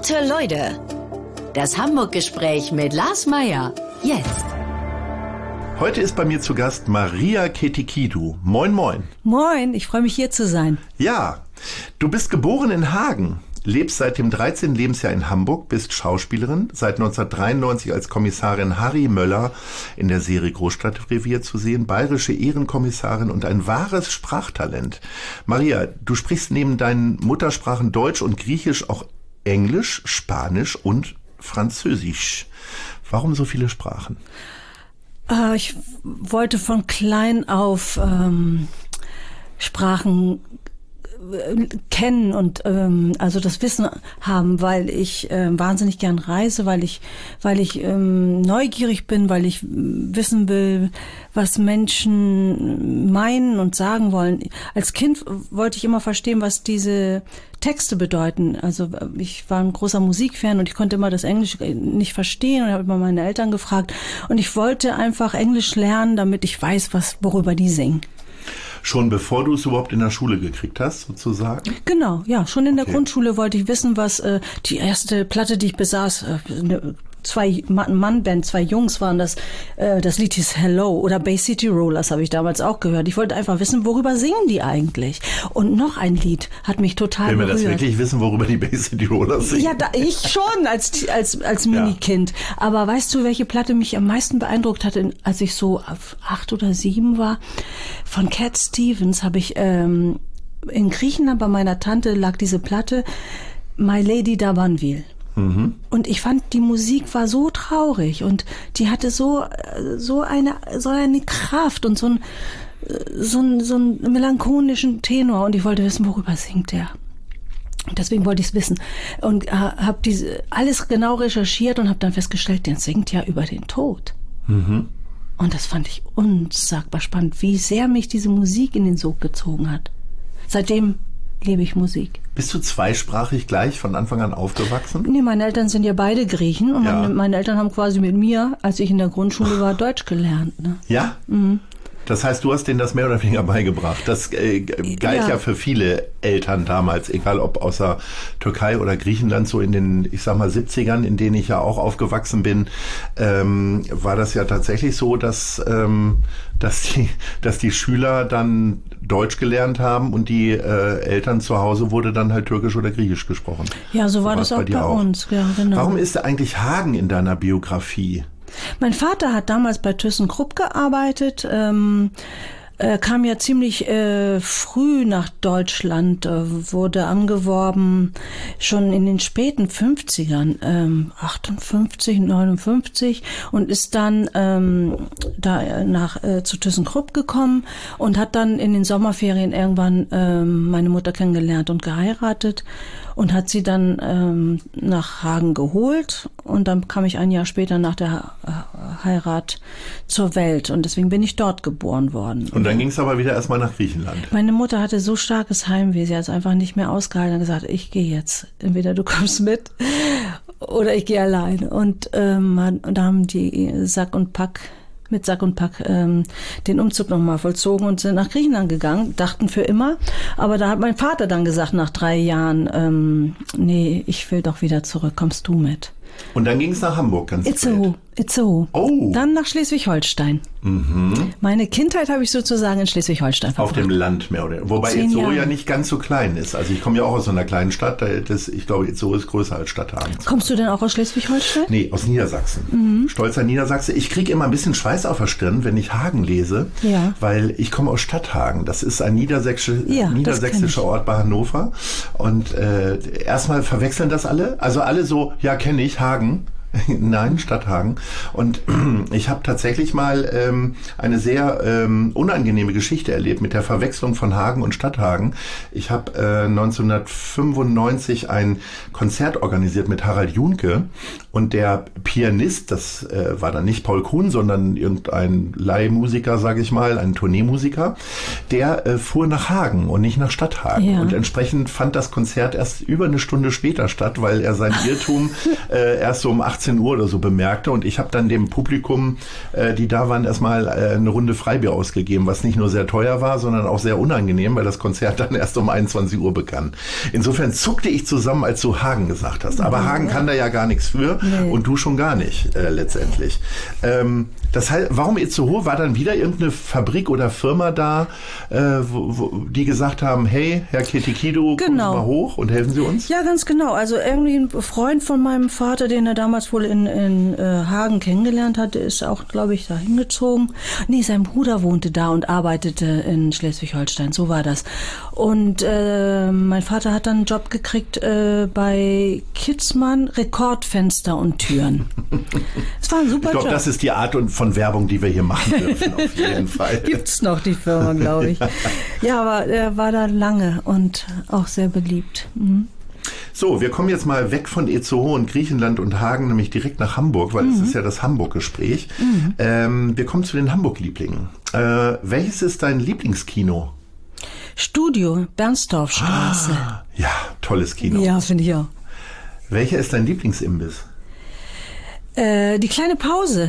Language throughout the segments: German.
Gute Leute. Das Hamburg-Gespräch mit Lars Meier. Jetzt. Heute ist bei mir zu Gast Maria Ketikidou. Moin, moin. Moin, ich freue mich hier zu sein. Ja, du bist geboren in Hagen, lebst seit dem 13. Lebensjahr in Hamburg, bist Schauspielerin, seit 1993 als Kommissarin Harry Möller in der Serie Großstadtrevier zu sehen, bayerische Ehrenkommissarin und ein wahres Sprachtalent. Maria, du sprichst neben deinen Muttersprachen Deutsch und Griechisch auch Englisch, Spanisch und Französisch. Warum so viele Sprachen? Ich wollte von klein auf Sprachen kennen und also das Wissen haben, weil ich wahnsinnig gern reise, weil ich neugierig bin, weil ich wissen will, was Menschen meinen und sagen wollen. Als Kind wollte ich immer verstehen, was diese Texte bedeuten. Also ich war ein großer Musikfan und ich konnte immer das Englisch nicht verstehen und habe immer meine Eltern gefragt und ich wollte einfach Englisch lernen, damit ich weiß, worüber die singen. Schon bevor du es überhaupt in der Schule gekriegt hast, sozusagen? Genau, ja. Schon in der Grundschule wollte ich wissen, was die erste Platte, die ich besaß, zwei Mann-Band, zwei Jungs waren das. Das Lied hieß Hello oder Bay City Rollers habe ich damals auch gehört. Ich wollte einfach wissen, worüber singen die eigentlich? Und noch ein Lied hat mich total berührt. Will man das wirklich wissen, worüber die Bay City Rollers singen? Ja, ich schon als Minikind. Aber weißt du, welche Platte mich am meisten beeindruckt hatte, als ich so 8 oder 7 war? Von Cat Stevens habe ich in Griechenland bei meiner Tante lag diese Platte My Lady d'Abanville. Mhm. Und ich fand, die Musik war so traurig und die hatte so eine Kraft und so einen melancholischen Tenor und ich wollte wissen, worüber singt der. Deswegen wollte ich es wissen und habe alles genau recherchiert und habe dann festgestellt, der singt ja über den Tod. Mhm. Und das fand ich unsagbar spannend, wie sehr mich diese Musik in den Sog gezogen hat. Seitdem liebe ich Musik. Bist du zweisprachig gleich von Anfang an aufgewachsen? Nee, meine Eltern sind ja beide Griechen und meine Eltern haben quasi mit mir, als ich in der Grundschule war, Deutsch gelernt. Ne? Ja? Mhm. Das heißt, du hast denen das mehr oder weniger beigebracht. Das galt ja für viele Eltern damals, egal ob aus der Türkei oder Griechenland, so in den, ich sag mal, 70ern, in denen ich ja auch aufgewachsen bin, war das ja tatsächlich so, dass die Schüler dann Deutsch gelernt haben und die Eltern zu Hause wurde dann halt Türkisch oder Griechisch gesprochen. Ja, so war das auch bei uns. Ja, genau. Warum ist eigentlich Hagen in deiner Biografie? Mein Vater hat damals bei ThyssenKrupp gearbeitet, kam ja ziemlich früh nach Deutschland, wurde angeworben schon in den späten 50ern, 58, 59 und ist dann zu ThyssenKrupp gekommen und hat dann in den Sommerferien irgendwann meine Mutter kennengelernt und geheiratet und hat sie dann nach Hagen geholt und dann kam ich ein Jahr später nach der Heirat zur Welt und deswegen bin ich dort geboren worden. Und dann ging es aber wieder erstmal nach Griechenland. Meine Mutter hatte so starkes Heimweh, sie hat es einfach nicht mehr ausgehalten und gesagt, ich gehe jetzt. Entweder du kommst mit oder ich gehe allein. Und da haben die mit Sack und Pack den Umzug nochmal vollzogen und sind nach Griechenland gegangen, dachten für immer. Aber da hat mein Vater dann gesagt, nach 3 Jahren, nee, ich will doch wieder zurück, kommst du mit. Und dann ging es nach Hamburg ganz Itzehoe. Oh. Dann nach Schleswig-Holstein. Mhm. Meine Kindheit habe ich sozusagen in Schleswig-Holstein verbracht. Auf dem Land mehr oder weniger. Wobei Itzehoe ja nicht ganz so klein ist. Also ich komme ja auch aus so einer kleinen Stadt. Ich glaube, Itzehoe ist größer als Stadthagen. Kommst du denn auch aus Schleswig-Holstein? Nee, aus Niedersachsen. Mhm. Stolzer Niedersachse. Ich kriege immer ein bisschen Schweiß auf der Stirn, wenn ich Hagen lese. Ja. Weil ich komme aus Stadthagen. Das ist ein niedersächsischer Ort bei Hannover. Und erstmal verwechseln das alle. Also alle so, ja, kenne ich, Hagen. Nein, Stadthagen. Und ich habe tatsächlich mal eine sehr unangenehme Geschichte erlebt mit der Verwechslung von Hagen und Stadthagen. Ich habe 1995 ein Konzert organisiert mit Harald Junke und der Pianist, das war dann nicht Paul Kuhn, sondern irgendein Leihmusiker, sage ich mal, ein Tourneemusiker, der fuhr nach Hagen und nicht nach Stadthagen. Ja. Und entsprechend fand das Konzert erst über eine Stunde später statt, weil er sein Irrtum erst so um 18 18 Uhr oder so bemerkte. Und ich habe dann dem Publikum, die da waren, erstmal eine Runde Freibier ausgegeben, was nicht nur sehr teuer war, sondern auch sehr unangenehm, weil das Konzert dann erst um 21 Uhr begann. Insofern zuckte ich zusammen, als du Hagen gesagt hast. Aber Hagen kann da ja gar nichts für und du schon gar nicht letztendlich. Das heißt, warum Itzehoe? War dann wieder irgendeine Fabrik oder Firma da, die gesagt haben, hey, Herr Ketikido, kommen Sie mal hoch und helfen Sie uns? Ja, ganz genau. Also irgendwie ein Freund von meinem Vater, den er damals wohl in Hagen kennengelernt hatte, ist auch, glaube ich, da hingezogen. Nee, sein Bruder wohnte da und arbeitete in Schleswig-Holstein. So war das. Und mein Vater hat dann einen Job gekriegt bei Kitzmann, Rekordfenster und Türen. Das war ein super Job. Ich glaube, das ist die Art von Werbung, die wir hier machen dürfen, auf jeden Fall. Gibt's noch, die Firma, glaube ich. Ja, aber er war da lange und auch sehr beliebt. Mhm. So, wir kommen jetzt mal weg von Itzehoe und Griechenland und Hagen, nämlich direkt nach Hamburg, weil es ist ja das Hamburg-Gespräch. Wir kommen zu den Hamburg-Lieblingen. Welches ist dein Lieblingskino? Studio, Bernstorffstraße. Ja, tolles Kino. Ja, finde ich auch. Welcher ist dein Lieblingsimbiss? Die kleine Pause.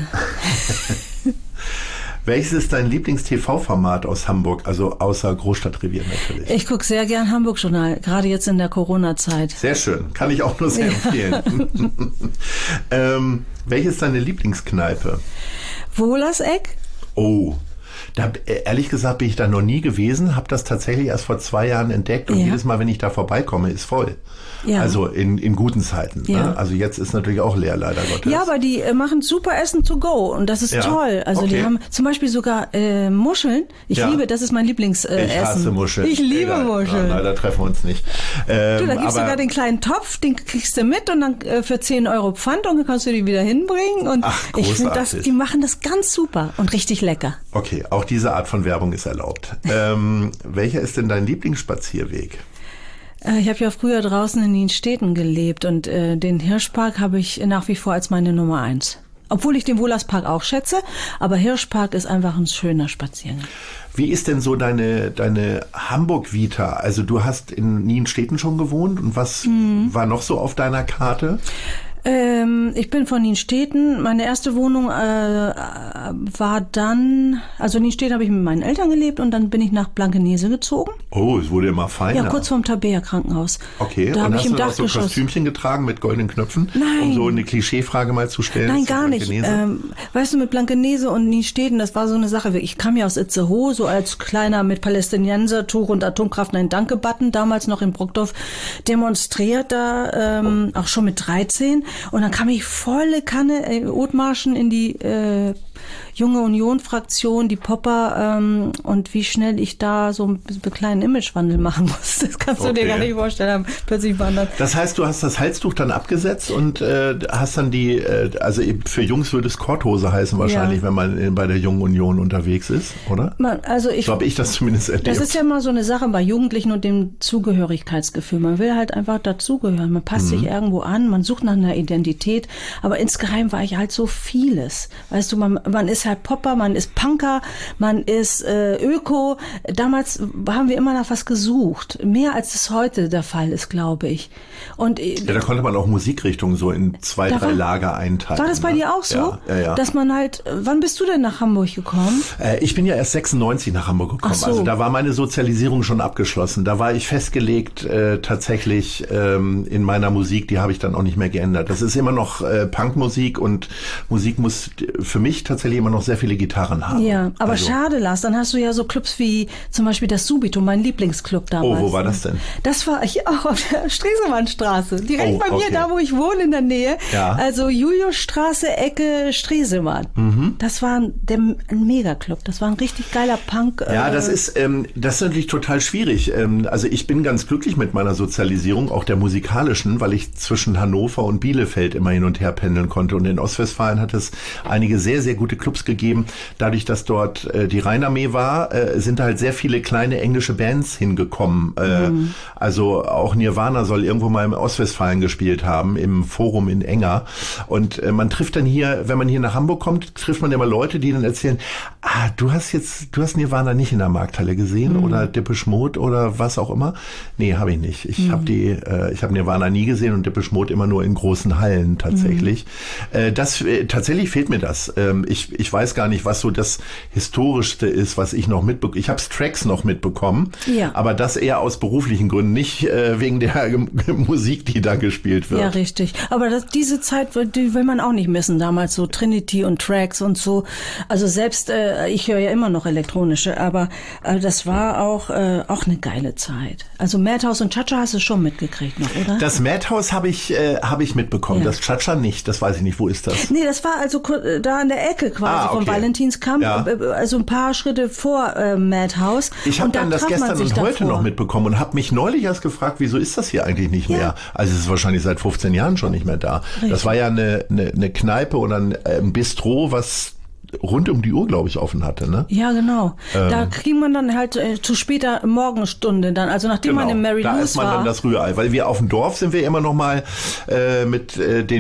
Welches ist dein Lieblings-TV-Format aus Hamburg, also außer Großstadtrevier natürlich? Ich gucke sehr gern Hamburg-Journal, gerade jetzt in der Corona-Zeit. Sehr schön, kann ich auch nur sehr empfehlen. Welches ist deine Lieblingskneipe? Wohlerseck. Oh, da, ehrlich gesagt bin ich da noch nie gewesen, habe das tatsächlich erst vor 2 Jahren entdeckt und jedes Mal, wenn ich da vorbeikomme, ist voll. Ja. Also in guten Zeiten. Ja. Ne? Also jetzt ist natürlich auch leer, leider Gottes. Ja, aber die machen super Essen to go und das ist toll. Also die haben zum Beispiel sogar Muscheln. Ich liebe, das ist mein Lieblingsessen. Ich hasse Muscheln. Ich liebe Muscheln. Leider treffen wir uns nicht. Du, da gibt's sogar den kleinen Topf, den kriegst du mit und dann für 10 € Pfand und dann kannst du die wieder hinbringen. Und ich finde, die machen das ganz super und richtig lecker. Okay, auch diese Art von Werbung ist erlaubt. Welcher ist denn dein Lieblingsspazierweg? Ich habe ja früher draußen in Nienstädten gelebt und den Hirschpark habe ich nach wie vor als meine Nummer 1. Obwohl ich den Wohlerspark auch schätze, aber Hirschpark ist einfach ein schöner Spaziergang. Wie ist denn so deine Hamburg-Vita? Also du hast in Nienstädten schon gewohnt und was war noch so auf deiner Karte? Ich bin von Nienstädten. Meine erste Wohnung war dann, also in Nienstädten habe ich mit meinen Eltern gelebt und dann bin ich nach Blankenese gezogen. Oh, es wurde immer feiner. Ja, kurz vorm Tabea-Krankenhaus. Okay, da und hast ich im du auch so Kostümchen getragen mit goldenen Knöpfen? Nein. Um so eine Klischeefrage mal zu stellen? Nein, gar nicht. Weißt du, mit Blankenese und Nienstädten, das war so eine Sache. Ich kam ja aus Itzehoe, so als kleiner mit Palästinensertuch und Atomkraft Nein Danke-Button, damals noch in Brockdorf demonstriert da, auch schon mit 13. Und dann kam ich volle Kanne Othmarschen in die Junge Union-Fraktion, die Popper, und wie schnell ich da so einen kleinen Imagewandel machen muss, das kannst du dir gar nicht vorstellen. Plötzlich wandert. Das heißt, du hast das Halstuch dann abgesetzt und hast dann also für Jungs würde es Korthose heißen wahrscheinlich, wenn man bei der Jungen Union unterwegs ist, oder? So habe ich das zumindest erlebt. Das ist ja mal so eine Sache bei Jugendlichen und dem Zugehörigkeitsgefühl. Man will halt einfach dazugehören. Man passt sich irgendwo an, man sucht nach einer Identität, aber insgeheim war ich halt so vieles. Weißt du, man ist halt Popper, man ist Punker, man ist Öko. Damals haben wir immer nach was gesucht. Mehr als es heute der Fall ist, glaube ich. Und da konnte man auch Musikrichtungen so in 2, 3 Lager einteilen. War das bei dir auch so? Ja. Dass man halt, wann bist du denn nach Hamburg gekommen? Ich bin ja erst 96 nach Hamburg gekommen. So. Also da war meine Sozialisierung schon abgeschlossen. Da war ich festgelegt tatsächlich in meiner Musik, die habe ich dann auch nicht mehr geändert. Das ist immer noch Punkmusik und Musik muss für mich tatsächlich immer noch sehr viele Gitarren haben. Ja, aber schade, Lars, dann hast du ja so Clubs wie zum Beispiel das Subito, mein Lieblingsclub damals. Oh, wo war das denn? Das war auch auf der Stresemannstraße, direkt bei mir, da wo ich wohne in der Nähe. Ja. Also Juliusstraße, Ecke Stresemann. Das war ein Megaclub, das war ein richtig geiler Punk. Ja, das ist natürlich total schwierig. Also ich bin ganz glücklich mit meiner Sozialisierung, auch der musikalischen, weil ich zwischen Hannover und Bielefeld immer hin und her pendeln konnte. Und in Ostwestfalen hat es einige sehr, sehr gute gute Clubs gegeben. Dadurch, dass dort die Rheinarmee war, sind halt sehr viele kleine englische Bands hingekommen. Also auch Nirvana soll irgendwo mal im Ostwestfalen gespielt haben, im Forum in Enger. Und man trifft dann hier, wenn man hier nach Hamburg kommt, trifft man immer Leute, die dann erzählen, du hast Nirvana nicht in der Markthalle gesehen oder Depeche Mode oder was auch immer. Nee, habe ich nicht. Ich habe Nirvana nie gesehen und Depeche Mode immer nur in großen Hallen tatsächlich. Tatsächlich fehlt mir das. Ich weiß gar nicht, was so das Historischste ist, was ich noch mitbekomme. Ich habe Tracks noch mitbekommen, aber das eher aus beruflichen Gründen, nicht wegen der Musik, die da gespielt wird. Ja, richtig. Aber diese Zeit, die will man auch nicht missen. Damals so Trinity und Tracks und so. Also selbst, ich höre ja immer noch elektronische, aber das war auch eine geile Zeit. Also Madhouse und Cha-Cha hast du schon mitgekriegt noch, oder? Das Madhouse habe ich mitbekommen. Das Cha-Cha nicht. Das weiß ich nicht. Wo ist das? Nee, das war also da an der Ecke quasi vom Valentinskamp. Ja. Also ein paar Schritte vor Madhouse. Ich habe dann das gestern und heute noch mitbekommen und habe mich neulich erst gefragt, wieso ist das hier eigentlich nicht mehr? Also es ist wahrscheinlich seit 15 Jahren schon nicht mehr da. Richtig. Das war ja eine Kneipe oder ein Bistro, was rund um die Uhr, glaube ich, offen hatte, ne? Ja, genau. Da kriegt man dann halt zu später Morgenstunde dann, also nachdem man im Mary Lou's war. Da isst man dann das Rührei, weil wir auf dem Dorf sind wir immer noch mal mit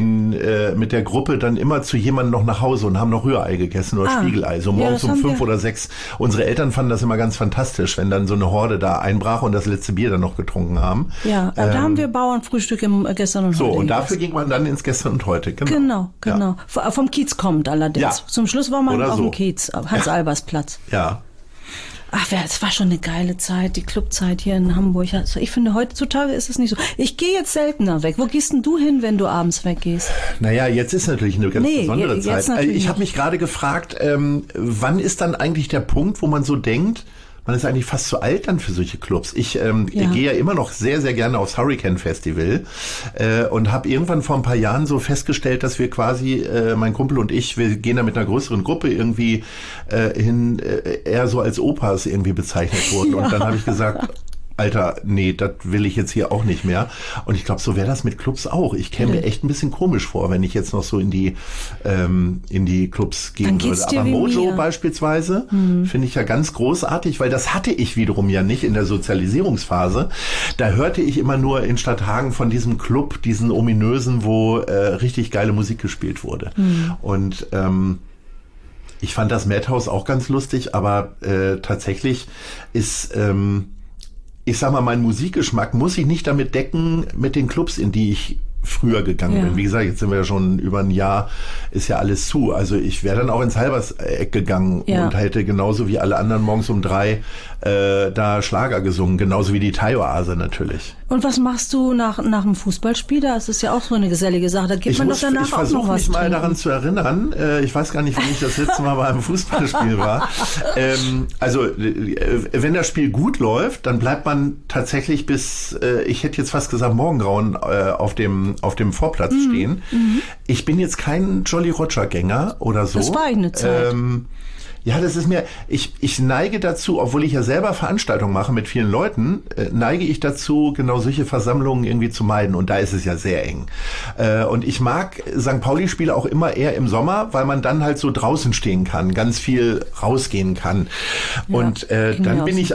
der Gruppe dann immer zu jemandem noch nach Hause und haben noch Rührei gegessen oder Spiegelei, so morgens um 5 oder 6. Unsere Eltern fanden das immer ganz fantastisch, wenn dann so eine Horde da einbrach und das letzte Bier dann noch getrunken haben. Ja, da haben wir Bauernfrühstück im Gestern und heute. So, und dafür ging man dann ins Gestern und heute, genau. Ja. Vom Kiez kommt allerdings. Ja. Zum Schluss war man auf dem Kiez, Hans-Albers-Platz. Ja. Ach, es war schon eine geile Zeit, die Clubzeit hier in Hamburg. Also ich finde, heutzutage ist es nicht so. Ich gehe jetzt seltener weg. Wo gehst denn du hin, wenn du abends weggehst? Naja, jetzt ist natürlich eine ganz besondere Zeit. Ich habe mich gerade gefragt, wann ist dann eigentlich der Punkt, wo man so denkt, man ist eigentlich fast zu alt dann für solche Clubs. Ich gehe ja immer noch sehr, sehr gerne aufs Hurricane Festival und habe irgendwann vor ein paar Jahren so festgestellt, dass wir quasi, mein Kumpel und ich, wir gehen da mit einer größeren Gruppe irgendwie hin, eher so als Opas irgendwie bezeichnet wurden. Und dann habe ich gesagt, Alter, nee, das will ich jetzt hier auch nicht mehr. Und ich glaube, so wäre das mit Clubs auch. Ich käme mir echt ein bisschen komisch vor, wenn ich jetzt noch so in die Clubs gehen würde. Aber Mojo beispielsweise finde ich ja ganz großartig, weil das hatte ich wiederum ja nicht in der Sozialisierungsphase. Da hörte ich immer nur in Stadthagen von diesem Club, diesen ominösen, wo richtig geile Musik gespielt wurde. Und ich fand das Madhouse auch ganz lustig, aber tatsächlich ist ich sag mal, mein Musikgeschmack muss ich nicht damit decken mit den Clubs, in die ich früher gegangen bin. Wie gesagt, jetzt sind wir ja schon über ein Jahr, ist ja alles zu. Also ich wäre dann auch ins Halberseck gegangen und hätte genauso wie alle anderen morgens um 3 da Schlager gesungen, genauso wie die Thai-Oase natürlich. Und was machst du nach dem Fußballspiel? Das ist ja auch so eine gesellige Sache. Da gibt man doch danach auch noch was. Ich versuche mich mal daran zu erinnern. Ich weiß gar nicht, wann ich das letzte Mal bei einem Fußballspiel war. Also wenn das Spiel gut läuft, dann bleibt man tatsächlich bis, ich hätte jetzt fast gesagt, Morgengrauen auf dem Vorplatz stehen. Ich bin jetzt kein Jolly Roger Gänger oder so. Das war eine Zeit. Ja, das ist mir, ich neige dazu, obwohl ich ja selber Veranstaltungen mache mit vielen Leuten, neige ich dazu, genau solche Versammlungen irgendwie zu meiden. Und da ist es ja sehr eng. Und ich mag St. Pauli-Spiele auch immer eher im Sommer, weil man dann halt so draußen stehen kann, ganz viel rausgehen kann. Ja, und dann bin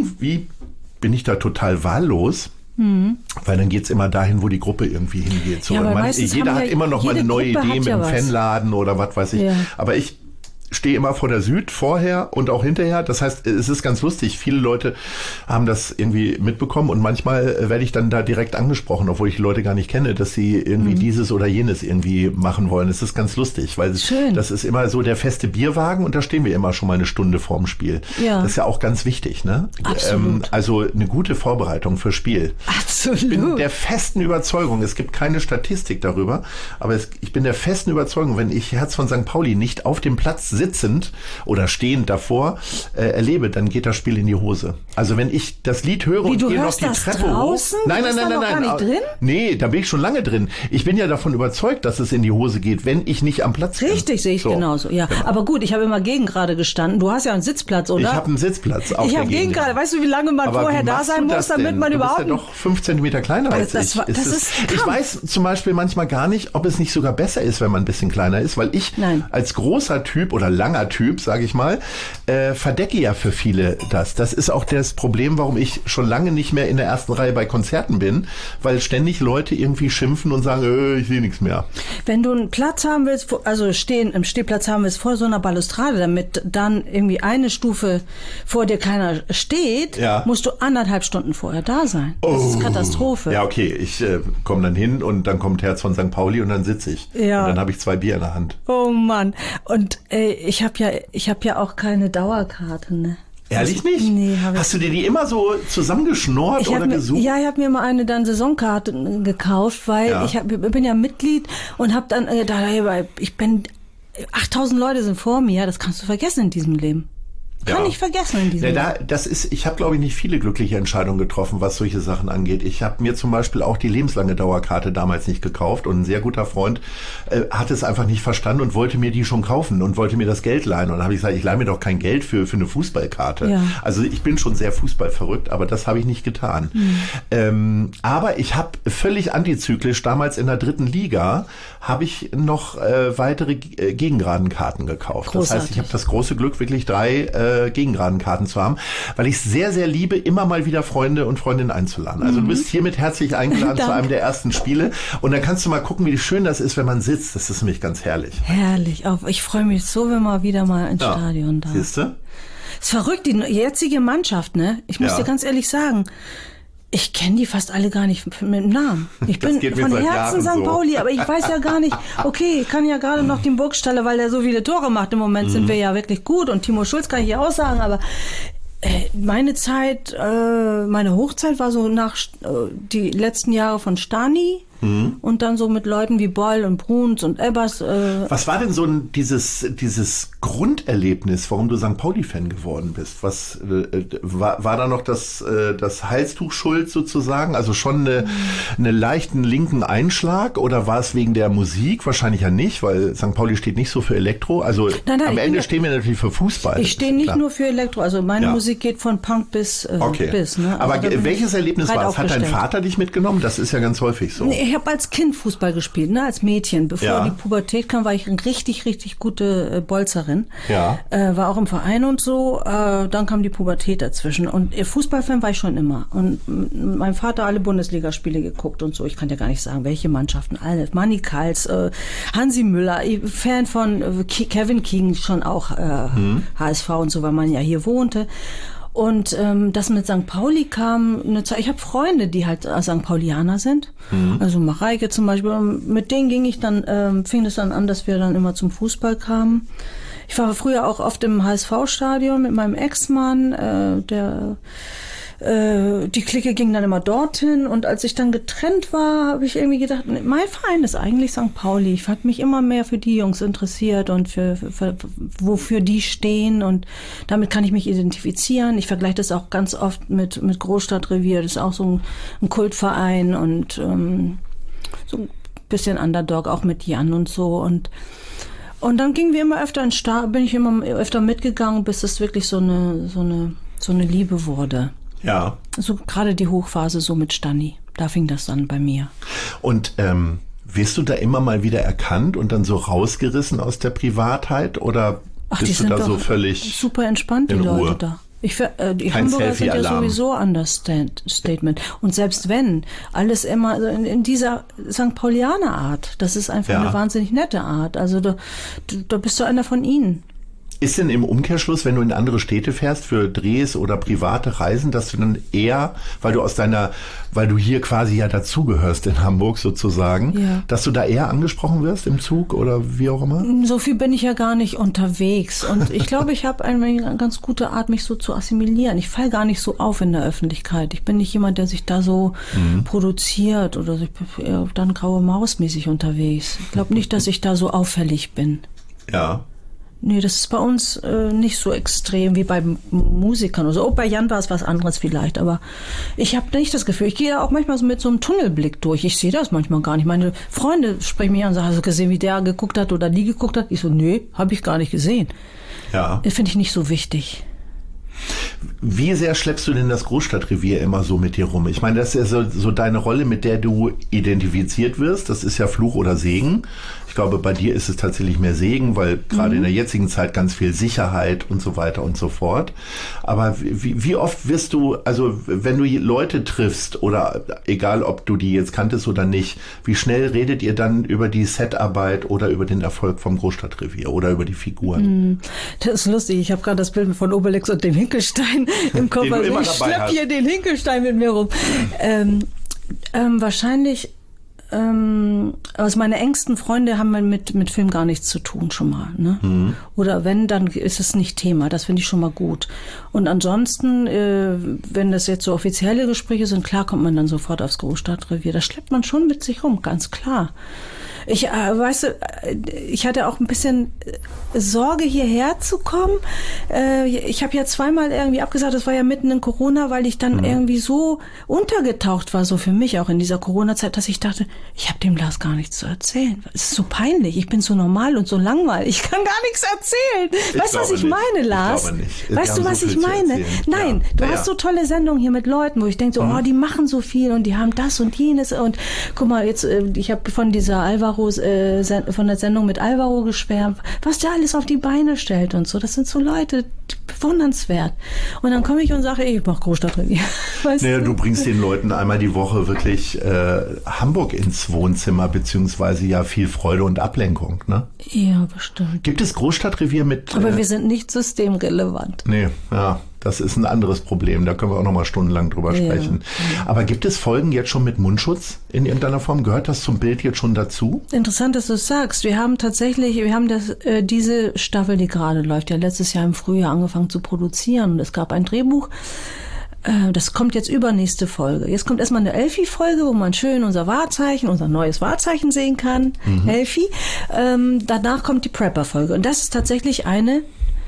ich da total wahllos. Weil dann geht's immer dahin, wo die Gruppe irgendwie hingeht. So, jeder hat immer noch mal eine neue Idee mit einem Fanladen oder was weiß ich. Ja. Aber ich stehe immer vor der Süd, vorher und auch hinterher. Das heißt, es ist ganz lustig. Viele Leute haben das irgendwie mitbekommen und manchmal werde ich dann da direkt angesprochen, obwohl ich die Leute gar nicht kenne, dass sie irgendwie dieses oder jenes irgendwie machen wollen. Es ist ganz lustig, weil das ist immer so der feste Bierwagen und da stehen wir immer schon mal eine Stunde vorm Spiel. Ja. Das ist ja auch ganz wichtig, ne? Absolut. Also eine gute Vorbereitung fürs Spiel. Absolut. Ich bin der festen Überzeugung, es gibt keine Statistik darüber, aber ich bin der festen Überzeugung, wenn ich Herz von St. Pauli nicht auf dem Platz sitzend oder stehend davor erlebe, dann geht das Spiel in die Hose. Also wenn ich das Lied höre und gehe noch die Treppe draußen? hoch. Nein. Gar nicht drin? Nee, da bin ich schon lange drin. Ich bin ja davon überzeugt, dass es in die Hose geht, wenn ich nicht am Platz bin. Richtig, sehe ich genauso. Ja. Genau. Aber gut, ich habe immer Gegengrade gestanden. Du hast ja einen Sitzplatz, oder? Ich habe einen Sitzplatz auf Ich habe Gegengrade. Weißt du, wie lange man vorher da sein muss, damit man überhaupt... Du bist ja doch 5 Zentimeter kleiner als ich. Ich weiß zum Beispiel manchmal gar nicht, ob es nicht sogar besser ist, wenn man ein bisschen kleiner ist, weil ich als großer Typ oder langer Typ, sage ich mal, verdecke ja für viele das. Das ist auch das Problem, warum ich schon lange nicht mehr in der ersten Reihe bei Konzerten bin, weil ständig Leute irgendwie schimpfen und sagen, ich sehe nichts mehr. Wenn du einen Platz haben willst, also im Stehplatz haben willst vor so einer Balustrade, damit dann irgendwie eine Stufe vor dir keiner steht, musst du 1,5 Stunden vorher da sein. Das ist Katastrophe. Ja, okay, ich komme dann hin und dann kommt Herz von St. Pauli und dann sitze ich. Ja. Und dann habe ich 2 Bier in der Hand. Oh Mann. Und ich hab ja auch keine Dauerkarte, ne? Ehrlich nicht? Nee, hast du dir die immer so zusammengeschnort oder gesucht? Ja, ich habe mir mal eine dann Saisonkarte gekauft, weil ich bin ja Mitglied und habe dann gedacht, 8.000 Leute sind vor mir, das kannst du vergessen in diesem Leben. Kann ich vergessen in diesem Jahr. Ich habe, glaube ich, nicht viele glückliche Entscheidungen getroffen, was solche Sachen angeht. Ich habe mir zum Beispiel auch die lebenslange Dauerkarte damals nicht gekauft und ein sehr guter Freund hat es einfach nicht verstanden und wollte mir die schon kaufen und wollte mir das Geld leihen. Und dann habe ich gesagt, ich leihe mir doch kein Geld für eine Fußballkarte. Ja. Also ich bin schon sehr fußballverrückt, aber das habe ich nicht getan. Aber ich habe völlig antizyklisch damals in der 3. Liga habe ich noch weitere Gegengradenkarten gekauft. Großartig. Das heißt, ich habe das große Glück, wirklich 3 Gegengradenkarten zu haben, weil ich es sehr, sehr liebe, immer mal wieder Freunde und Freundinnen einzuladen. Also du bist hiermit herzlich eingeladen zu einem der ersten Spiele und dann kannst du mal gucken, wie schön das ist, wenn man sitzt. Das ist nämlich ganz herrlich. Herrlich. Ich freue mich so, wenn man wieder mal ins Stadion da. Siehst du? Ist verrückt, die jetzige Mannschaft, ne? Ich muss dir ganz ehrlich sagen, ich kenne die fast alle gar nicht mit Namen. Ich bin von Herzen St. Pauli, aber ich weiß ja gar nicht, okay, ich kann ja gerade noch den Burgstaller, weil der so viele Tore macht. Im Moment sind wir ja wirklich gut und Timo Schulz kann ich ja auch sagen, aber meine Hochzeit war so nach die letzten Jahre von Stani. Und dann so mit Leuten wie Boll und Bruns und Ebbers. Was war denn so dieses Grunderlebnis, warum du St. Pauli-Fan geworden bist? Was war da noch das Halstuch schuld sozusagen? Also schon einen leichten linken Einschlag oder war es wegen der Musik? Wahrscheinlich ja nicht, weil St. Pauli steht nicht so für Elektro. Also am Ende stehen wir natürlich für Fußball. Ich stehe nicht nur für Elektro. Also meine Musik geht von Punk bis. Ne? Aber welches Erlebnis war es? Hat dein Vater dich mitgenommen? Das ist ja ganz häufig so. Ich habe als Kind Fußball gespielt, ne, als Mädchen. Bevor die Pubertät kam, war ich eine richtig, richtig gute Bolzerin. Ja. War auch im Verein und so. Dann kam die Pubertät dazwischen. Und Fußballfan war ich schon immer. Und mein Vater alle Bundesligaspiele geguckt und so. Ich kann ja gar nicht sagen, welche Mannschaften. Alle. Manni Kals, Hansi Müller, Fan von Kevin Keegan, schon auch HSV und so, weil man ja hier wohnte. Und das mit St. Pauli kam eine Zeit, ich habe Freunde, die halt St. Paulianer sind, also Mareike zum Beispiel, und mit denen fing es dann an, dass wir dann immer zum Fußball kamen. Ich war früher auch oft im HSV-Stadion mit meinem Ex-Mann, die Clique ging dann immer dorthin und als ich dann getrennt war, habe ich irgendwie gedacht, mein Verein ist eigentlich St. Pauli. Ich habe mich immer mehr für die Jungs interessiert und für wofür die stehen und damit kann ich mich identifizieren. Ich vergleiche das auch ganz oft mit Großstadtrevier. Das ist auch so ein Kultverein und so ein bisschen Underdog, auch mit Jan und so und dann gingen wir immer öfter bin ich immer öfter mitgegangen, bis es wirklich so eine Liebe wurde. Ja. So gerade die Hochphase so mit Stani. Da fing das dann bei mir. Und wirst du da immer mal wieder erkannt und dann so rausgerissen aus der Privatheit oder bist du da so völlig super entspannt, die Leute da? Die Hamburger sind ja sowieso Understatement. Und selbst wenn, alles immer in dieser St. Paulianer Art. Das ist einfach eine wahnsinnig nette Art. Also da bist du einer von ihnen. Ist denn im Umkehrschluss, wenn du in andere Städte fährst für Drehs oder private Reisen, dass du dann eher, weil du hier quasi ja dazugehörst in Hamburg sozusagen, dass du da eher angesprochen wirst im Zug oder wie auch immer? So viel bin ich ja gar nicht unterwegs und ich glaube, ich habe eine ganz gute Art, mich so zu assimilieren. Ich falle gar nicht so auf in der Öffentlichkeit. Ich bin nicht jemand, der sich da so produziert oder so. Ich bin eher dann graue Maus-mäßig unterwegs. Ich glaube nicht, dass ich da so auffällig bin. Ja. Nee, das ist bei uns nicht so extrem wie bei Musikern oder so. Bei Jan war es was anderes vielleicht, aber ich habe nicht das Gefühl, ich gehe ja auch manchmal so mit so einem Tunnelblick durch. Ich sehe das manchmal gar nicht. Meine Freunde sprechen mich an und sagen, hast du gesehen, wie der geguckt hat oder die geguckt hat? Ich so, nee, habe ich gar nicht gesehen. Ja. Das finde ich nicht so wichtig. Wie sehr schleppst du denn das Großstadtrevier immer so mit dir rum? Ich meine, das ist ja so deine Rolle, mit der du identifiziert wirst. Das ist ja Fluch oder Segen. Ich glaube, bei dir ist es tatsächlich mehr Segen, weil gerade in der jetzigen Zeit ganz viel Sicherheit und so weiter und so fort. Aber wie oft wirst du, also wenn du Leute triffst oder egal, ob du die jetzt kanntest oder nicht, wie schnell redet ihr dann über die Setarbeit oder über den Erfolg vom Großstadtrevier oder über die Figuren? Das ist lustig. Ich habe gerade das Bild von Obelix und dem Hinkelstein im Kopf. Also ich schlepp hier den Hinkelstein mit mir rum. Wahrscheinlich also meine engsten Freunde haben mit Film gar nichts zu tun schon mal. Ne? Oder wenn, dann ist es nicht Thema. Das finde ich schon mal gut. Und ansonsten, wenn das jetzt so offizielle Gespräche sind, klar kommt man dann sofort aufs Großstadtrevier. Das schleppt man schon mit sich rum, ganz klar. Ich hatte auch ein bisschen Sorge, hierher zu kommen. Ich habe ja zweimal irgendwie abgesagt, das war ja mitten in Corona, weil ich dann irgendwie so untergetaucht war, so für mich auch in dieser Corona-Zeit, dass ich dachte, ich habe dem Lars gar nichts zu erzählen. Es ist so peinlich, ich bin so normal und so langweilig, ich kann gar nichts erzählen. Weißt du, was ich meine, Lars? Ich glaube nicht. Weißt du, was ich meine? Nein, du hast so tolle Sendungen hier mit Leuten, wo ich denke so, oh, die machen so viel und die haben das und jenes und guck mal, jetzt, ich habe von dieser Alvaro, von der Sendung mit Alvaro geschwärmt, was der alles auf die Beine stellt und so. Das sind so Leute, bewundernswert. Und dann komme ich und sage, ich mache Großstadtrevier. Naja, du bringst den Leuten einmal die Woche wirklich Hamburg ins Wohnzimmer, beziehungsweise ja viel Freude und Ablenkung, ne? Ja, bestimmt. Gibt es Großstadtrevier mit... Aber wir sind nicht systemrelevant. Nee, ja. Das ist ein anderes Problem. Da können wir auch noch mal stundenlang drüber sprechen. Ja. Aber gibt es Folgen jetzt schon mit Mundschutz in irgendeiner Form? Gehört das zum Bild jetzt schon dazu? Interessant, dass du es sagst. Wir haben diese Staffel, die gerade läuft, ja letztes Jahr im Frühjahr angefangen zu produzieren. Und es gab ein Drehbuch. Das kommt jetzt übernächste Folge. Jetzt kommt erstmal eine Elfi-Folge, wo man schön unser neues Wahrzeichen sehen kann. Elfi. Danach kommt die Prepper-Folge. Und das ist tatsächlich eine...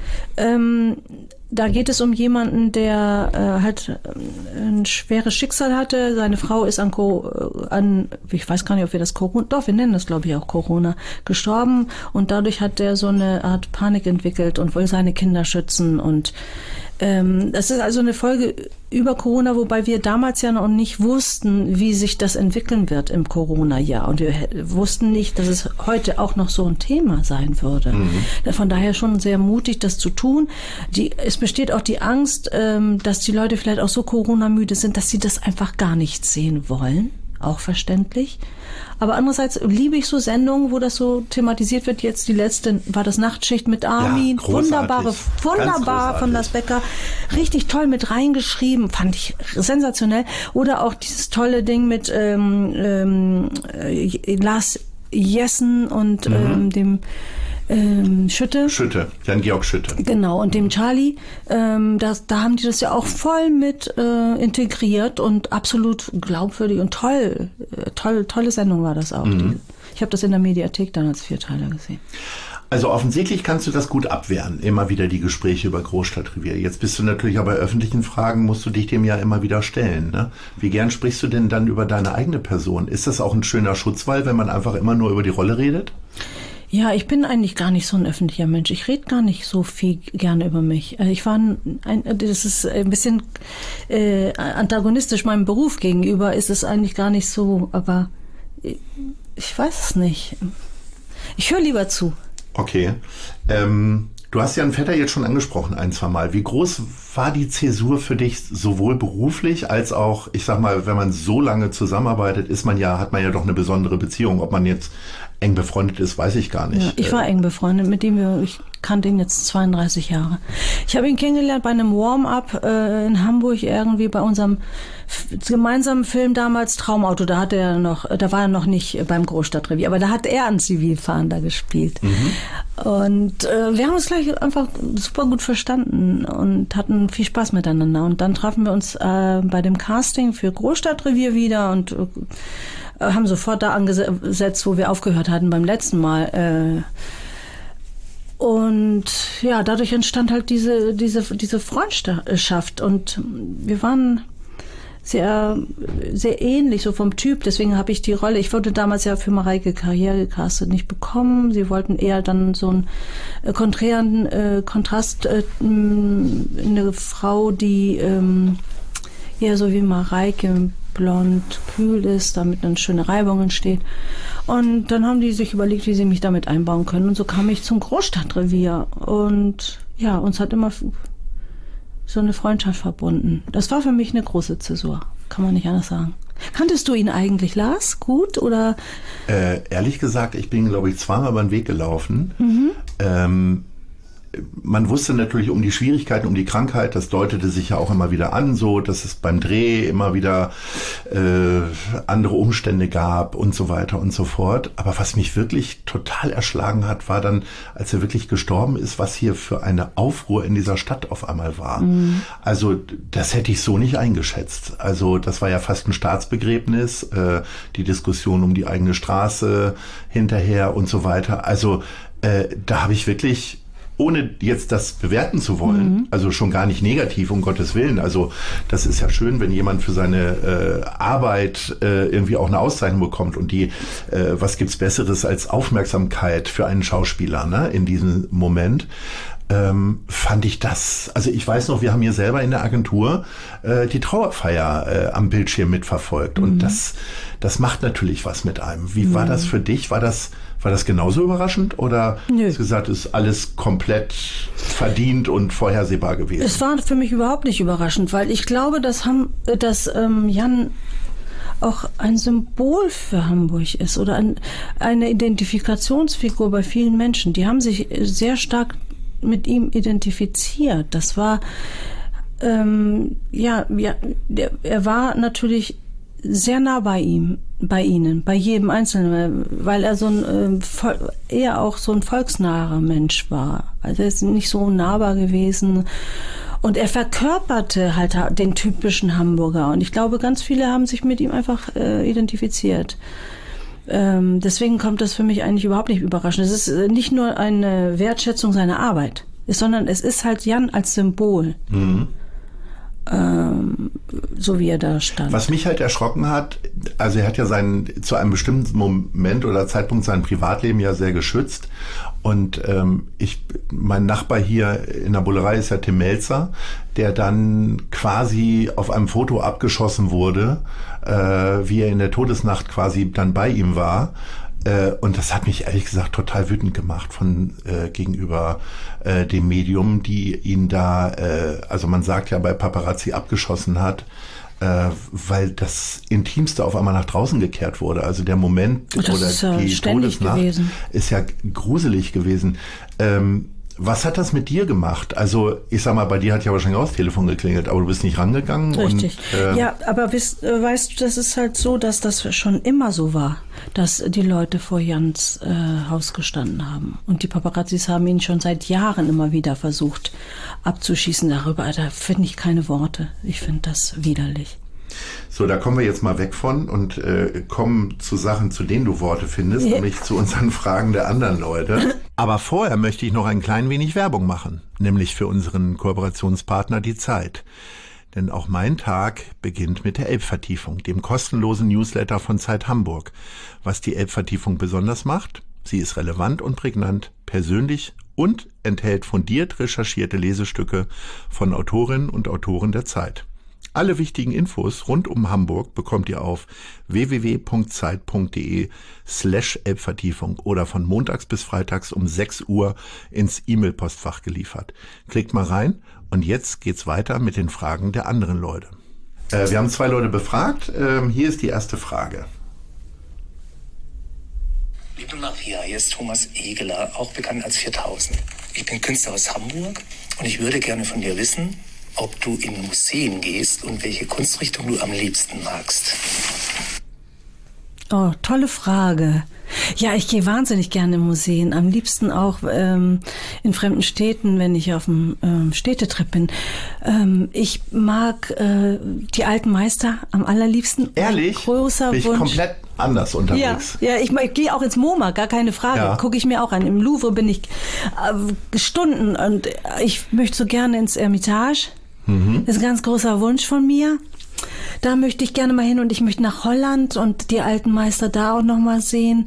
Da geht es um jemanden, der halt ein schweres Schicksal hatte. Seine Frau ist ich weiß gar nicht, ob wir das Corona, doch, wir nennen das, glaube ich, auch Corona, gestorben. Und dadurch hat der so eine Art Panik entwickelt und will seine Kinder schützen. Und das ist also eine Folge über Corona, wobei wir damals ja noch nicht wussten, wie sich das entwickeln wird im Corona-Jahr. Und wir wussten nicht, dass es heute auch noch so ein Thema sein würde. Von daher schon sehr mutig, das zu tun. Es besteht auch die Angst, dass die Leute vielleicht auch so Corona-müde sind, dass sie das einfach gar nicht sehen wollen. Auch verständlich. Aber andererseits liebe ich so Sendungen, wo das so thematisiert wird. Jetzt die letzte war das Nachtschicht mit Armin. Ja, wunderbar von Lars Becker. Richtig toll mit reingeschrieben. Fand ich sensationell. Oder auch dieses tolle Ding mit Lars Jessen und dem Schütte, Jan-Georg Schütte. Genau, und dem Charlie, da haben die das ja auch voll mit integriert und absolut glaubwürdig und tolle Sendung war das auch. Ich habe das in der Mediathek dann als Vierteiler gesehen. Also offensichtlich kannst du das gut abwehren, immer wieder die Gespräche über Großstadtrevier. Jetzt bist du natürlich aber bei öffentlichen Fragen, musst du dich dem ja immer wieder stellen. Ne? Wie gern sprichst du denn dann über deine eigene Person? Ist das auch ein schöner Schutzwall, wenn man einfach immer nur über die Rolle redet? Ja, ich bin eigentlich gar nicht so ein öffentlicher Mensch. Ich rede gar nicht so viel gerne über mich. Das ist ein bisschen antagonistisch meinem Beruf gegenüber, ist es eigentlich gar nicht so, aber ich weiß es nicht. Ich höre lieber zu. Okay. Du hast ja einen Vetter jetzt schon angesprochen, 1-2 Mal. Wie groß war die Zäsur für dich, sowohl beruflich als auch, ich sag mal, wenn man so lange zusammenarbeitet, hat man ja doch eine besondere Beziehung. Ob man jetzt eng befreundet ist, weiß ich gar nicht. Ja, ich war eng befreundet, ich kannte ihn jetzt 32 Jahre. Ich habe ihn kennengelernt bei einem Warm-up in Hamburg, irgendwie bei unserem gemeinsamen Film damals Traumauto. Da war er noch nicht beim Großstadtrevier, aber da hat er einen Zivilfahnder gespielt. Und wir haben uns gleich einfach super gut verstanden und hatten viel Spaß miteinander. Und dann trafen wir uns bei dem Casting für Großstadtrevier wieder und haben sofort da angesetzt, wo wir aufgehört hatten beim letzten Mal. Und ja, dadurch entstand halt diese Freundschaft. Und wir waren sehr, sehr ähnlich, so vom Typ. Deswegen habe ich die Rolle, ich wurde damals ja für Mareike Karriere gecastet, nicht bekommen. Sie wollten eher dann so einen konträren Kontrast, eine Frau, die eher so wie Mareike blond, kühl ist, damit eine schöne Reibung entsteht. Und dann haben die sich überlegt, wie sie mich damit einbauen können. Und so kam ich zum Großstadtrevier. Und ja, uns hat immer so eine Freundschaft verbunden. Das war für mich eine große Zäsur, kann man nicht anders sagen. Kanntest du ihn eigentlich, Lars, gut oder? Ehrlich gesagt, ich bin, glaube ich, zweimal über den Weg gelaufen. Man wusste natürlich um die Schwierigkeiten, um die Krankheit, das deutete sich ja auch immer wieder an, so dass es beim Dreh immer wieder andere Umstände gab und so weiter und so fort. Aber was mich wirklich total erschlagen hat, war dann, als er wirklich gestorben ist, was hier für eine Aufruhr in dieser Stadt auf einmal war. Also das hätte ich so nicht eingeschätzt. Also das war ja fast ein Staatsbegräbnis, die Diskussion um die eigene Straße hinterher und so weiter. Also da habe ich wirklich, ohne jetzt das bewerten zu wollen, also schon gar nicht negativ, um Gottes Willen. Also das ist ja schön, wenn jemand für seine Arbeit irgendwie auch eine Auszeichnung bekommt. Und die, was gibt's Besseres als Aufmerksamkeit für einen Schauspieler, ne, in diesem Moment. Fand ich das, also ich weiß noch, wir haben hier selber in der Agentur die Trauerfeier am Bildschirm mitverfolgt. Und das macht natürlich was mit einem. Wie war das für dich? War das genauso überraschend oder hast du gesagt, ist alles komplett verdient und vorhersehbar gewesen? Es war für mich überhaupt nicht überraschend, weil ich glaube, dass Jan auch ein Symbol für Hamburg ist oder eine Identifikationsfigur bei vielen Menschen. Die haben sich sehr stark mit ihm identifiziert. Das war, er war natürlich sehr nah bei ihnen, bei jedem Einzelnen, weil er eher auch so ein volksnaher Mensch war. Also er ist nicht so nahbar gewesen. Und er verkörperte halt den typischen Hamburger. Und ich glaube, ganz viele haben sich mit ihm einfach identifiziert. Deswegen kommt das für mich eigentlich überhaupt nicht überraschend. Es ist nicht nur eine Wertschätzung seiner Arbeit, sondern es ist halt Jan als Symbol. So wie er da stand. Was mich halt erschrocken hat, also er hat ja zu einem bestimmten Moment oder Zeitpunkt sein Privatleben ja sehr geschützt. Und mein Nachbar hier in der Bullerei ist ja Tim Melzer, der dann quasi auf einem Foto abgeschossen wurde, wie er in der Todesnacht quasi dann bei ihm war. Und das hat mich ehrlich gesagt total wütend gemacht gegenüber dem Medium, die ihn da, also man sagt ja bei Paparazzi abgeschossen hat, weil das Intimste auf einmal nach draußen gekehrt wurde. Also der Moment oder die Todesnacht ist ja gruselig gewesen. Was hat das mit dir gemacht? Also ich sag mal, bei dir hat ja wahrscheinlich auch das Telefon geklingelt, aber du bist nicht rangegangen. Richtig. Ja, aber weißt du, das ist halt so, dass das schon immer so war, dass die Leute vor Jans Haus gestanden haben. Und die Paparazzis haben ihn schon seit Jahren immer wieder versucht abzuschießen. Darüber, da finde ich keine Worte. Ich finde das widerlich. So, da kommen wir jetzt mal weg von und kommen zu Sachen, zu denen du Worte findest, nämlich zu unseren Fragen der anderen Leute. Aber vorher möchte ich noch ein klein wenig Werbung machen, nämlich für unseren Kooperationspartner Die Zeit. Denn auch mein Tag beginnt mit der Elbvertiefung, dem kostenlosen Newsletter von Zeit Hamburg. Was die Elbvertiefung besonders macht? Sie ist relevant und prägnant, persönlich und enthält fundiert recherchierte Lesestücke von Autorinnen und Autoren der Zeit. Alle wichtigen Infos rund um Hamburg bekommt ihr auf www.zeit.de/Elbvertiefung oder von montags bis freitags um 6 Uhr ins E-Mail-Postfach geliefert. Klickt mal rein und jetzt geht's weiter mit den Fragen der anderen Leute. Wir haben 2 Leute befragt. Hier ist die erste Frage. Liebe Maria, hier ist Thomas Egeler, auch bekannt als 4000. Ich bin Künstler aus Hamburg und ich würde gerne von dir wissen, ob du in Museen gehst und welche Kunstrichtung du am liebsten magst. Oh, tolle Frage. Ja, ich gehe wahnsinnig gerne in Museen. Am liebsten auch in fremden Städten, wenn ich auf dem Städtetrip bin. Ich mag die alten Meister am allerliebsten. Ehrlich? Großer bin ich Wunsch. Komplett anders unterwegs. Ja, ich gehe auch ins MoMA, gar keine Frage. Ja. Gucke ich mir auch an. Im Louvre bin ich Stunden und ich möchte so gerne ins Ermitage. Das ist ein ganz großer Wunsch von mir. Da möchte ich gerne mal hin und ich möchte nach Holland und die alten Meister da auch noch mal sehen.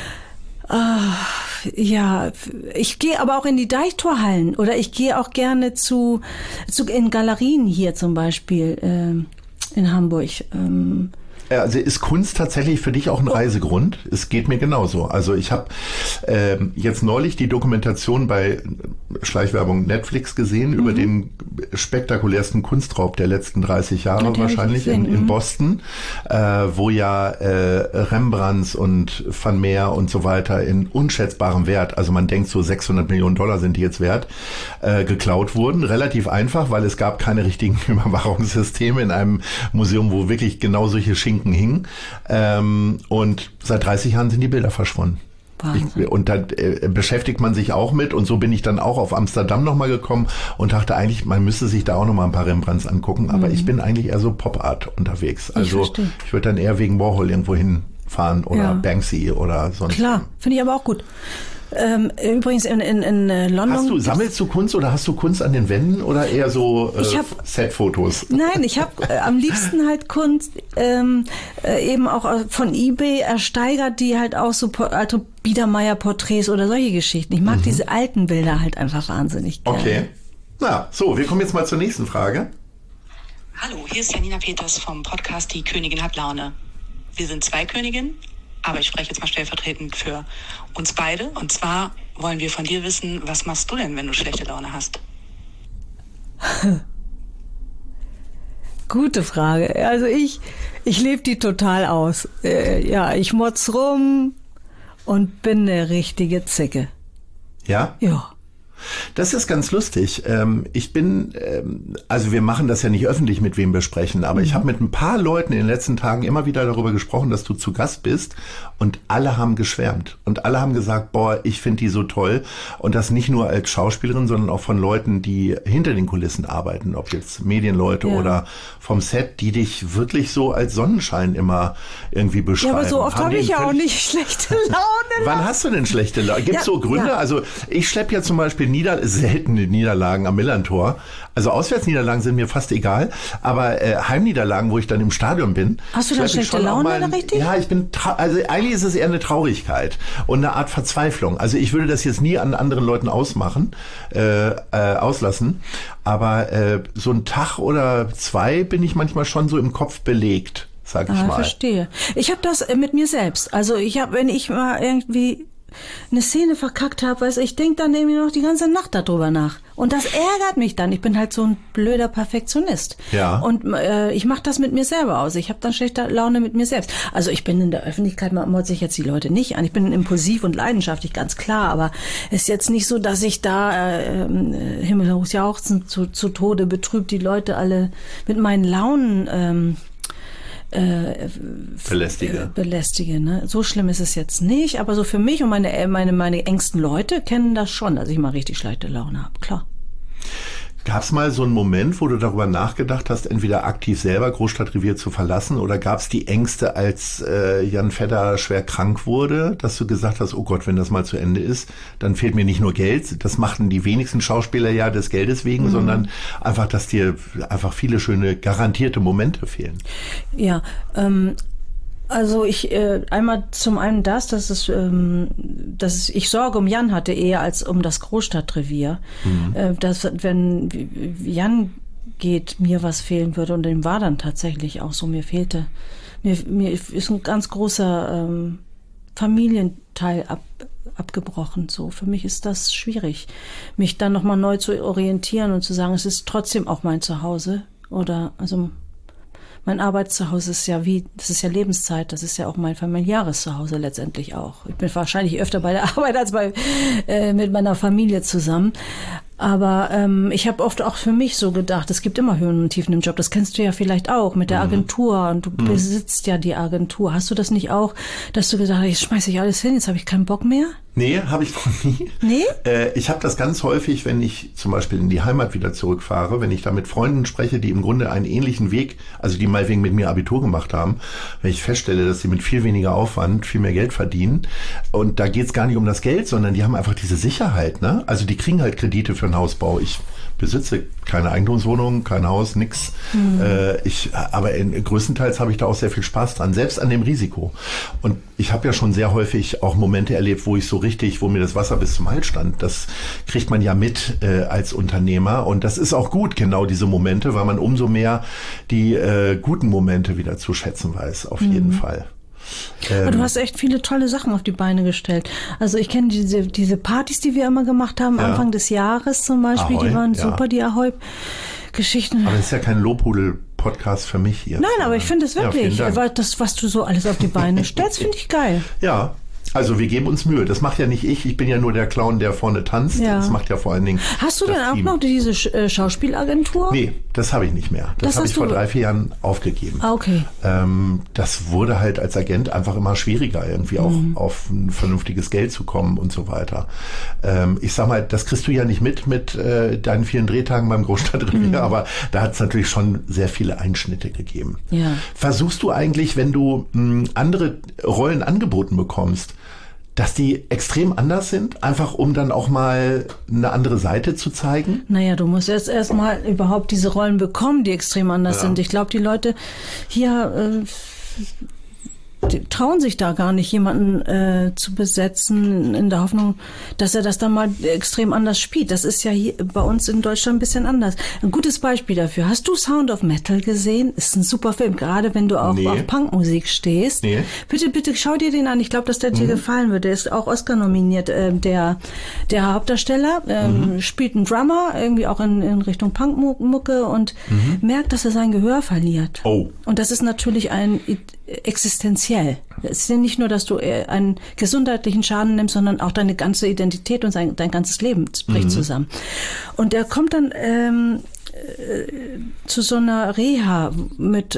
Ja, ich gehe aber auch in die Deichtorhallen oder ich gehe auch gerne in Galerien hier zum Beispiel in Hamburg. Also ist Kunst tatsächlich für dich auch ein Reisegrund? Es geht mir genauso. Also ich habe jetzt neulich die Dokumentation bei Schleichwerbung Netflix gesehen über den spektakulärsten Kunstraub der letzten 30 Jahre wahrscheinlich in Boston, wo ja Rembrandts und Van Meer und so weiter in unschätzbarem Wert, also man denkt so $600 Millionen sind die jetzt wert, geklaut wurden. Relativ einfach, weil es gab keine richtigen Überwachungssysteme in einem Museum, wo wirklich genau solche Schinken hingen. Und seit 30 Jahren sind die Bilder verschwunden. Und da beschäftigt man sich auch mit. Und so bin ich dann auch auf Amsterdam nochmal gekommen und dachte eigentlich, man müsste sich da auch nochmal ein paar Rembrandts angucken. Aber ich bin eigentlich eher so Pop-Art unterwegs. Also ich würde dann eher wegen Warhol irgendwo hinfahren oder Banksy oder sonst. Klar, finde ich aber auch gut. Übrigens in London. Sammelst du Kunst oder hast du Kunst an den Wänden oder eher so Set-Fotos? Nein, ich habe am liebsten halt Kunst eben auch von eBay ersteigert, die halt auch so alte Biedermeier-Porträts oder solche Geschichten. Ich mag diese alten Bilder halt einfach wahnsinnig gerne. Okay. Na, so, wir kommen jetzt mal zur nächsten Frage. Hallo, hier ist Janina Peters vom Podcast Die Königin hat Laune. Wir sind 2 Königinnen. Aber ich spreche jetzt mal stellvertretend für uns beide. Und zwar wollen wir von dir wissen, was machst du denn, wenn du schlechte Laune hast? Gute Frage. Also ich lebe die total aus. Ich motz rum und bin eine richtige Zicke. Ja? Ja. Das ist ganz lustig. Ich bin, also wir machen das ja nicht öffentlich, mit wem wir sprechen, aber ich habe mit ein paar Leuten in den letzten Tagen immer wieder darüber gesprochen, dass du zu Gast bist und alle haben geschwärmt und alle haben gesagt, boah, ich finde die so toll und das nicht nur als Schauspielerin, sondern auch von Leuten, die hinter den Kulissen arbeiten, ob jetzt Medienleute oder vom Set, die dich wirklich so als Sonnenschein immer irgendwie beschreiben. Ja, aber so oft habe ich ja auch nicht schlechte Laune. Wann hast du denn schlechte Laune? Gibt es so Gründe? Ja. Also ich schleppe ja zum Beispiel seltene Niederlagen am Millantor. Also Auswärtsniederlagen sind mir fast egal, aber Heimniederlagen, wo ich dann im Stadion bin. Hast du da schlechte Laune richtig? Ja, also eigentlich ist es eher eine Traurigkeit und eine Art Verzweiflung. Also ich würde das jetzt nie an anderen Leuten auslassen, aber so ein Tag oder 2 bin ich manchmal schon so im Kopf belegt, sag ich mal. Verstehe. Ich habe das mit mir selbst. Also wenn ich mal irgendwie eine Szene verkackt habe, ich denke dann irgendwie noch die ganze Nacht darüber nach. Und das ärgert mich dann. Ich bin halt so ein blöder Perfektionist. Ja. Und ich mache das mit mir selber aus. Ich habe dann schlechte Laune mit mir selbst. Also ich bin in der Öffentlichkeit, man motze ich jetzt die Leute nicht an. Ich bin impulsiv und leidenschaftlich, ganz klar. Aber es ist jetzt nicht so, dass ich da himmelhoch jauchzend zu Tode betrübt die Leute alle mit meinen Launen belästige. Ne? So schlimm ist es jetzt nicht, aber so für mich und meine engsten Leute kennen das schon, dass ich mal richtig schlechte Laune habe, klar. Gab es mal so einen Moment, wo du darüber nachgedacht hast, entweder aktiv selber Großstadtrevier zu verlassen oder gab es die Ängste, als Jan Fedder schwer krank wurde, dass du gesagt hast, oh Gott, wenn das mal zu Ende ist, dann fehlt mir nicht nur Geld, das machten die wenigsten Schauspieler ja des Geldes wegen, sondern einfach, dass dir einfach viele schöne, garantierte Momente fehlen. Ja, also ich einmal zum einen dass ich Sorge um Jan hatte eher als um das Großstadtrevier, dass wenn Jan geht, mir was fehlen würde und dem war dann tatsächlich auch so, mir ist ein ganz großer Familienteil abgebrochen. So für mich ist das schwierig, mich dann nochmal neu zu orientieren und zu sagen, es ist trotzdem auch mein Zuhause oder also mein Arbeitszuhause ist das ist ja Lebenszeit, das ist ja auch mein familiäres Zuhause letztendlich auch. Ich bin wahrscheinlich öfter bei der Arbeit als mit meiner Familie zusammen. Aber ich habe oft auch für mich so gedacht, es gibt immer Höhen und Tiefen im Job. Das kennst du ja vielleicht auch mit der Agentur und du besitzt ja die Agentur. Hast du das nicht auch, dass du gesagt hast, jetzt schmeiße ich alles hin, jetzt habe ich keinen Bock mehr? Nee, habe ich noch nie. Nee? Ich habe das ganz häufig, wenn ich zum Beispiel in die Heimat wieder zurückfahre, wenn ich da mit Freunden spreche, die im Grunde einen ähnlichen Weg, also die mal wegen mit mir Abitur gemacht haben, wenn ich feststelle, dass sie mit viel weniger Aufwand viel mehr Geld verdienen. Und da geht's gar nicht um das Geld, sondern die haben einfach diese Sicherheit, ne? Also die kriegen halt Kredite für einen Hausbau. Ich besitze keine Eigentumswohnung, kein Haus, nix. Aber größtenteils habe ich da auch sehr viel Spaß dran, selbst an dem Risiko. Und ich habe ja schon sehr häufig auch Momente erlebt, wo mir das Wasser bis zum Hals stand. Das kriegt man ja mit als Unternehmer. Und das ist auch gut, genau diese Momente, weil man umso mehr die guten Momente wieder zu schätzen weiß, auf jeden Fall. Aber du hast echt viele tolle Sachen auf die Beine gestellt. Also ich kenne diese Partys, die wir immer gemacht haben, Anfang des Jahres zum Beispiel, Ahoi, die waren super, die Ahoi-Geschichten. Aber das ist ja kein Lobhudel-Podcast für mich hier. Nein, aber ich finde es wirklich, das, was du so alles auf die Beine stellst, finde ich geil. Ja. Also wir geben uns Mühe. Das macht ja nicht ich bin ja nur der Clown, der vorne tanzt. Ja. Das macht ja vor allen Dingen Hast du denn auch noch diese Schauspielagentur? Nee, das habe ich nicht mehr. Das habe ich vor 3-4 Jahren aufgegeben. Ah, okay. Das wurde halt als Agent einfach immer schwieriger, irgendwie auch auf ein vernünftiges Geld zu kommen und so weiter. Ich sag mal, das kriegst du ja nicht mit deinen vielen Drehtagen beim Großstadtrevier, aber da hat es natürlich schon sehr viele Einschnitte gegeben. Ja. Versuchst du eigentlich, wenn du andere Rollen angeboten bekommst, dass die extrem anders sind, einfach um dann auch mal eine andere Seite zu zeigen? Naja, du musst erst mal überhaupt diese Rollen bekommen, die extrem anders sind. Ich glaube, die Leute hier die trauen sich da gar nicht, jemanden zu besetzen, in der Hoffnung, dass er das dann mal extrem anders spielt. Das ist ja hier bei uns in Deutschland ein bisschen anders. Ein gutes Beispiel dafür. Hast du Sound of Metal gesehen? Ist ein super Film, gerade wenn du auch auf Punkmusik stehst. Nee. Bitte schau dir den an. Ich glaube, dass der dir gefallen wird. Der ist auch Oscar nominiert. Der Hauptdarsteller spielt einen Drummer, irgendwie auch in Richtung Punkmucke und merkt, dass er sein Gehör verliert. Oh. Und das ist natürlich ein existenziell. Es ist ja nicht nur, dass du einen gesundheitlichen Schaden nimmst, sondern auch deine ganze Identität und dein ganzes Leben bricht zusammen. Und er kommt dann zu so einer Reha mit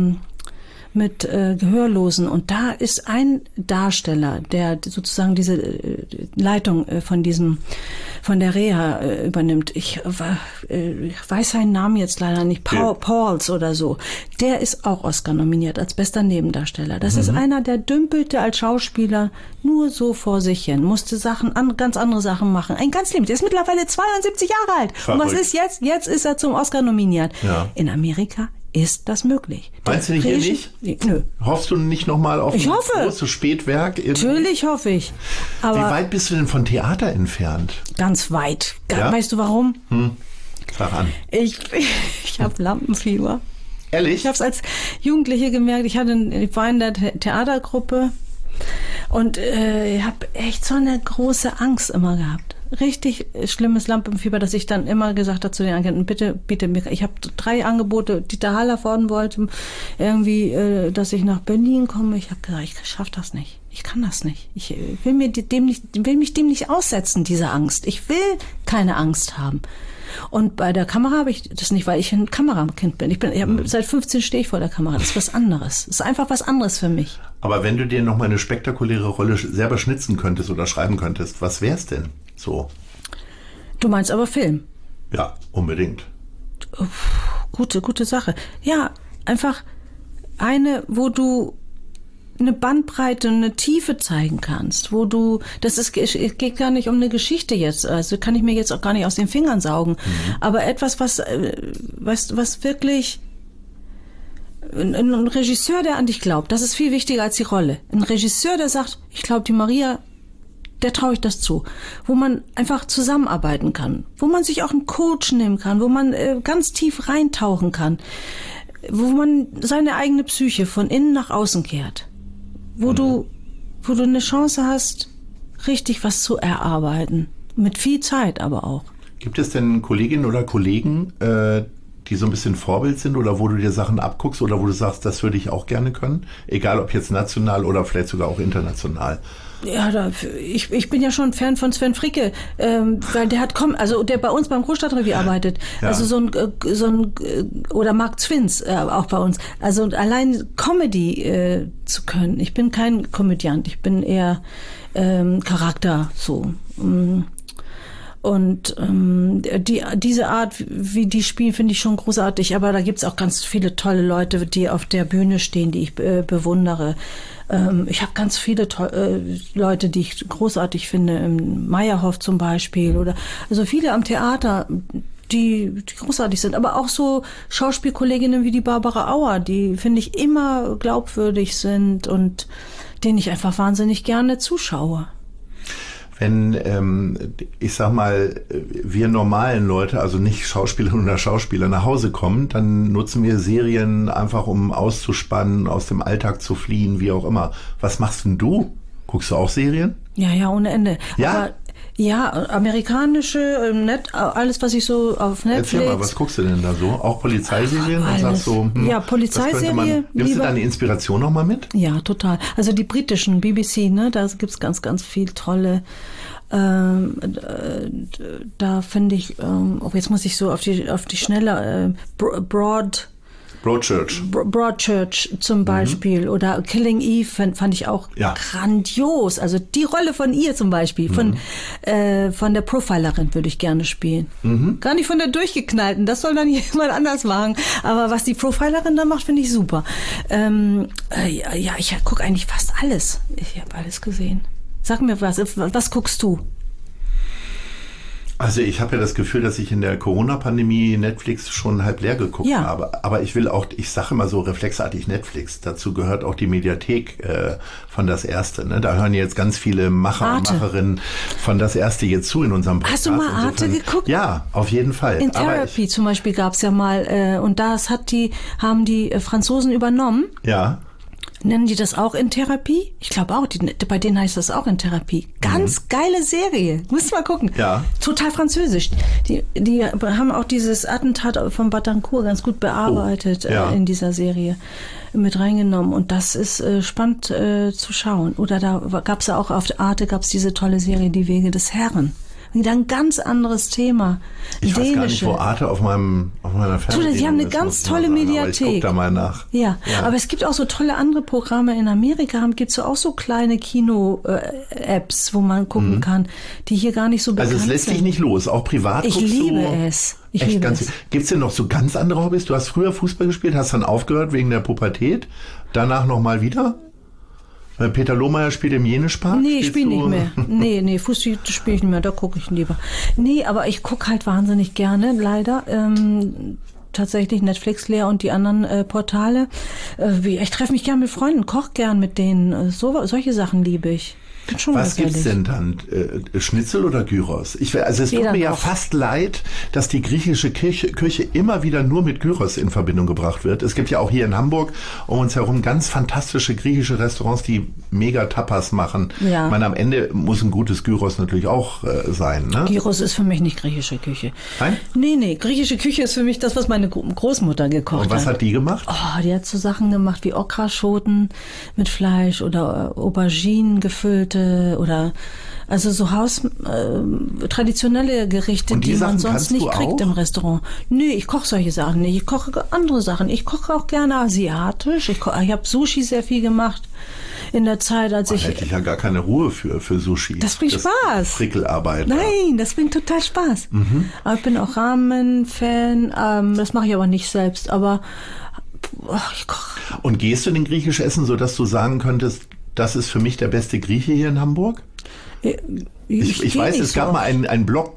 Gehörlosen. Und da ist ein Darsteller, der sozusagen diese Leitung von der Reha übernimmt. Ich weiß seinen Namen jetzt leider nicht. Pauls oder so. Der ist auch Oscar nominiert als bester Nebendarsteller. Das ist einer, der dümpelte als Schauspieler nur so vor sich hin, musste ganz andere Sachen machen. Ein ganz Leben. Der ist mittlerweile 72 Jahre alt. Und was ist jetzt? Jetzt ist er zum Oscar nominiert. Ja. In Amerika ist das möglich. Meinst du nicht hier nicht? Nö. Hoffst du nicht nochmal auf ein großes Spätwerk? Natürlich hoffe ich. Aber wie weit bist du denn von Theater entfernt? Ganz weit. Weißt du warum? Sag an. Ich habe Lampenfieber. Ehrlich? Ich habe es als Jugendliche gemerkt. Ich war in der Theatergruppe und ich habe echt so eine große Angst immer gehabt. Richtig schlimmes Lampenfieber, dass ich dann immer gesagt habe zu den Agenten, bitte mir, ich habe 3 Angebote, Dieter Hallervorden wollte irgendwie, dass ich nach Berlin komme. Ich habe gesagt, ich schaffe das nicht. Ich kann das nicht. Ich will mich dem nicht aussetzen, diese Angst. Ich will keine Angst haben. Und bei der Kamera habe ich das nicht, weil ich ein Kamerakind bin. Seit 15 stehe ich vor der Kamera. Das ist was anderes. Das ist einfach was anderes für mich. Aber wenn du dir noch mal eine spektakuläre Rolle selber schnitzen könntest oder schreiben könntest, was wär's denn so? Du meinst aber Film? Ja, unbedingt. Gute Sache. Ja, einfach wo du eine Bandbreite, eine Tiefe zeigen kannst, es geht gar nicht um eine Geschichte jetzt, also kann ich mir jetzt auch gar nicht aus den Fingern saugen, aber etwas, was wirklich ein Regisseur, der an dich glaubt, das ist viel wichtiger als die Rolle. Ein Regisseur, der sagt, ich glaube, die Maria, der traue ich das zu, wo man einfach zusammenarbeiten kann, wo man sich auch einen Coach nehmen kann, wo man ganz tief reintauchen kann, wo man seine eigene Psyche von innen nach außen kehrt. Wo du eine Chance hast, richtig was zu erarbeiten. Mit viel Zeit aber auch. Gibt es denn Kolleginnen oder Kollegen, die so ein bisschen Vorbild sind oder wo du dir Sachen abguckst oder wo du sagst, das würde ich auch gerne können? Egal ob jetzt national oder vielleicht sogar auch international. Ja, ich bin ja schon Fan von Sven Fricke, weil der bei uns beim Großstadtrevier arbeitet. Ja. Also oder Mark Zwins auch bei uns. Also allein Comedy zu können. Ich bin kein Komödiant, ich bin eher Charakter so. Und diese Art, wie die spielen, finde ich schon großartig. Aber da gibt's auch ganz viele tolle Leute, die auf der Bühne stehen, die ich bewundere. Ich habe ganz viele Leute, die ich großartig finde. Im Meyerhoff zum Beispiel. Also viele am Theater, die großartig sind. Aber auch so Schauspielkolleginnen wie die Barbara Auer, die, finde ich, immer glaubwürdig sind und denen ich einfach wahnsinnig gerne zuschaue. Wenn, ich sag mal, wir normalen Leute, also nicht Schauspielerinnen oder Schauspieler, nach Hause kommen, dann nutzen wir Serien einfach, um auszuspannen, aus dem Alltag zu fliehen, wie auch immer. Was machst denn du? Guckst du auch Serien? Ja, ohne Ende. Ja? Aber ja, amerikanische, alles, was ich so auf Netflix... Erzähl mal, was guckst du denn da so? Auch Polizeiserien? Alles. Und sagst so, ja, Polizeiserie. Nimmst du deine Inspiration nochmal mit? Ja, total. Also die britischen, BBC, ne, da gibt's ganz, ganz viel tolle... da finde ich, jetzt muss ich so auf die Schnelle, Broadchurch zum Beispiel oder Killing Eve fand ich auch grandios. Also die Rolle von ihr zum Beispiel, von der Profilerin würde ich gerne spielen. Gar nicht von der Durchgeknallten, das soll dann jemand anders machen. Aber was die Profilerin da macht, finde ich super. Ich gucke eigentlich fast alles. Ich habe alles gesehen. Sag mir was guckst du? Also ich habe ja das Gefühl, dass ich in der Corona-Pandemie Netflix schon halb leer geguckt habe. Aber ich sage immer so reflexartig Netflix. Dazu gehört auch die Mediathek von Das Erste. Ne? Da hören jetzt ganz viele Macher und Macherinnen von Das Erste jetzt zu in unserem Podcast. Hast du mal Arte geguckt? Ja, auf jeden Fall. In Therapy zum Beispiel gab es ja mal, und das haben die Franzosen übernommen. Ja. Nennen die das auch in Therapie? Ich glaube auch, bei denen heißt das auch in Therapie. Ganz geile Serie. Musst du mal gucken. Ja. Total französisch. Die haben auch dieses Attentat von Batancourt ganz gut bearbeitet in dieser Serie mit reingenommen. Und das ist spannend zu schauen. Oder da gab's ja auch auf Arte diese tolle Serie Die Wege des Herren. Wieder ein ganz anderes Thema. Ich weiß gar nicht, wo Arte auf meiner Fernbedienung ist. Sie haben eine ganz tolle Mediathek. Ich guck da mal nach. Ja, aber es gibt auch so tolle andere Programme. In Amerika gibt's auch so kleine Kino-Apps, wo man gucken kann, die hier gar nicht so bekannt sind. Also es lässt dich nicht los, auch privat guckst du? Ich liebe es. Gibt's denn noch so ganz andere Hobbys? Du hast früher Fußball gespielt, hast dann aufgehört wegen der Pubertät, danach nochmal wieder? Weil Peter Lohmeier spielt im Jenespark? Nee, ich spiele nicht mehr. Nee, Fußball spiele ich nicht mehr, da gucke ich lieber. Nee, aber ich gucke halt wahnsinnig gerne, leider. Tatsächlich Netflix leer und die anderen Portale. Ich treffe mich gern mit Freunden, koche gern mit denen. Solche Sachen liebe ich. Was gibt's denn dann? Schnitzel oder Gyros? Es tut mir ja fast leid, dass die griechische Küche immer wieder nur mit Gyros in Verbindung gebracht wird. Es gibt ja auch hier in Hamburg um uns herum ganz fantastische griechische Restaurants, die mega Tapas machen. Ja. Ich meine, am Ende muss ein gutes Gyros natürlich auch sein. Ne? Gyros ist für mich nicht griechische Küche. Nein? Nee. Griechische Küche ist für mich das, was meine Großmutter gekocht hat. Und was hat die gemacht? Oh, die hat so Sachen gemacht wie Okraschoten mit Fleisch oder Auberginen gefüllt. Oder also so traditionelle Gerichte, die man sonst nicht kriegt im Restaurant. Nee, ich koche solche Sachen nicht. Ich koche andere Sachen. Ich koche auch gerne asiatisch. Ich habe Sushi sehr viel gemacht in der Zeit, als ich... hätte ich ja gar keine Ruhe für Sushi. Das bringt Spaß. Frickelarbeit. Nein, das bringt total Spaß. Aber ich bin auch Ramen-Fan. Das mache ich aber nicht selbst. Aber ich koche. Und gehst du in den griechisch essen, sodass du sagen könntest, das ist für mich der beste Grieche hier in Hamburg? Ich weiß, es gab mal einen Blog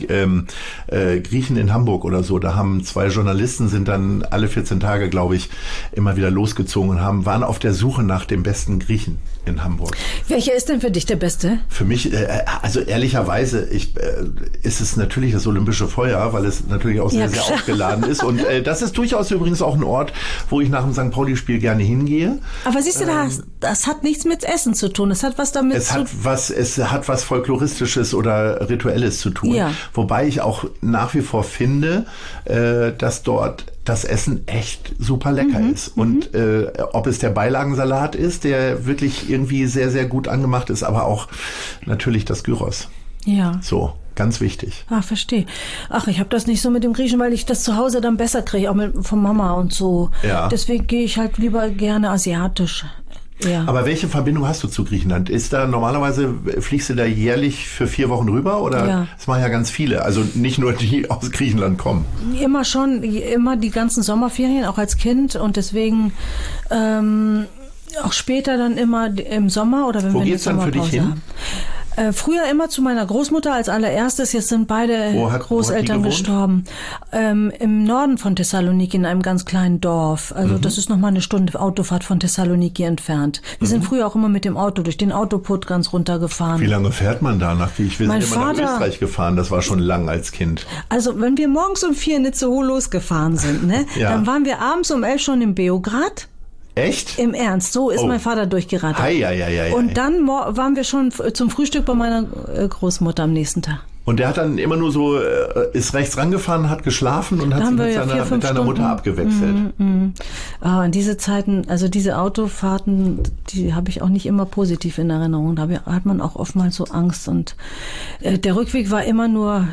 Griechen in Hamburg oder so. Da haben 2 Journalisten, sind dann alle 14 Tage, glaube ich, immer wieder losgezogen und waren auf der Suche nach dem besten Griechen in Hamburg. Welcher ist denn für dich der beste? Für mich, also ehrlicherweise, ist es natürlich das Olympische Feuer, weil es natürlich auch sehr, sehr aufgeladen ist. Und das ist durchaus übrigens auch ein Ort, wo ich nach dem St. Pauli-Spiel gerne hingehe. Aber siehst du, das hat nichts mit Essen zu tun. Es hat was damit Es hat was Folkloristisches oder Rituelles zu tun. Ja. Wobei ich auch nach wie vor finde, dass dort das Essen echt super lecker ist. Und ob es der Beilagensalat ist, der wirklich irgendwie sehr, sehr gut angemacht ist, aber auch natürlich das Gyros. Ja. So, ganz wichtig. Verstehe. Ich habe das nicht so mit dem Griechen, weil ich das zu Hause dann besser kriege, auch von Mama und so. Ja. Deswegen gehe ich halt lieber gerne asiatisch. Ja. Aber welche Verbindung hast du zu Griechenland? Ist da normalerweise, fliegst du da jährlich für 4 Wochen rüber oder? Ja. Das machen ja ganz viele, also nicht nur die aus Griechenland kommen. Immer die ganzen Sommerferien, auch als Kind und deswegen auch später dann immer im Sommer oder wenn Wo wir geht's dann für dich hin? Früher immer zu meiner Großmutter als allererstes. Jetzt sind beide Großeltern gestorben. Im Norden von Thessaloniki, in einem ganz kleinen Dorf. Also das ist nochmal eine Stunde Autofahrt von Thessaloniki entfernt. Wir sind früher auch immer mit dem Auto durch den Autoput ganz runtergefahren. Wie lange fährt man da? Wir sind immer nach Österreich gefahren. Das war schon lang als Kind. Also wenn wir morgens um 4 in Itzehoe losgefahren sind, ne, dann waren wir abends um 11 schon in Beograd. Echt? Im Ernst, so ist mein Vater durchgerattert. Und dann waren wir schon zum Frühstück bei meiner Großmutter am nächsten Tag. Und der hat dann immer nur so, ist rechts rangefahren, hat geschlafen und hat sich mit seiner Mutter abgewechselt. In diese Zeiten, also diese Autofahrten, die habe ich auch nicht immer positiv in Erinnerung. Da hat man auch oftmals so Angst. Und der Rückweg war immer nur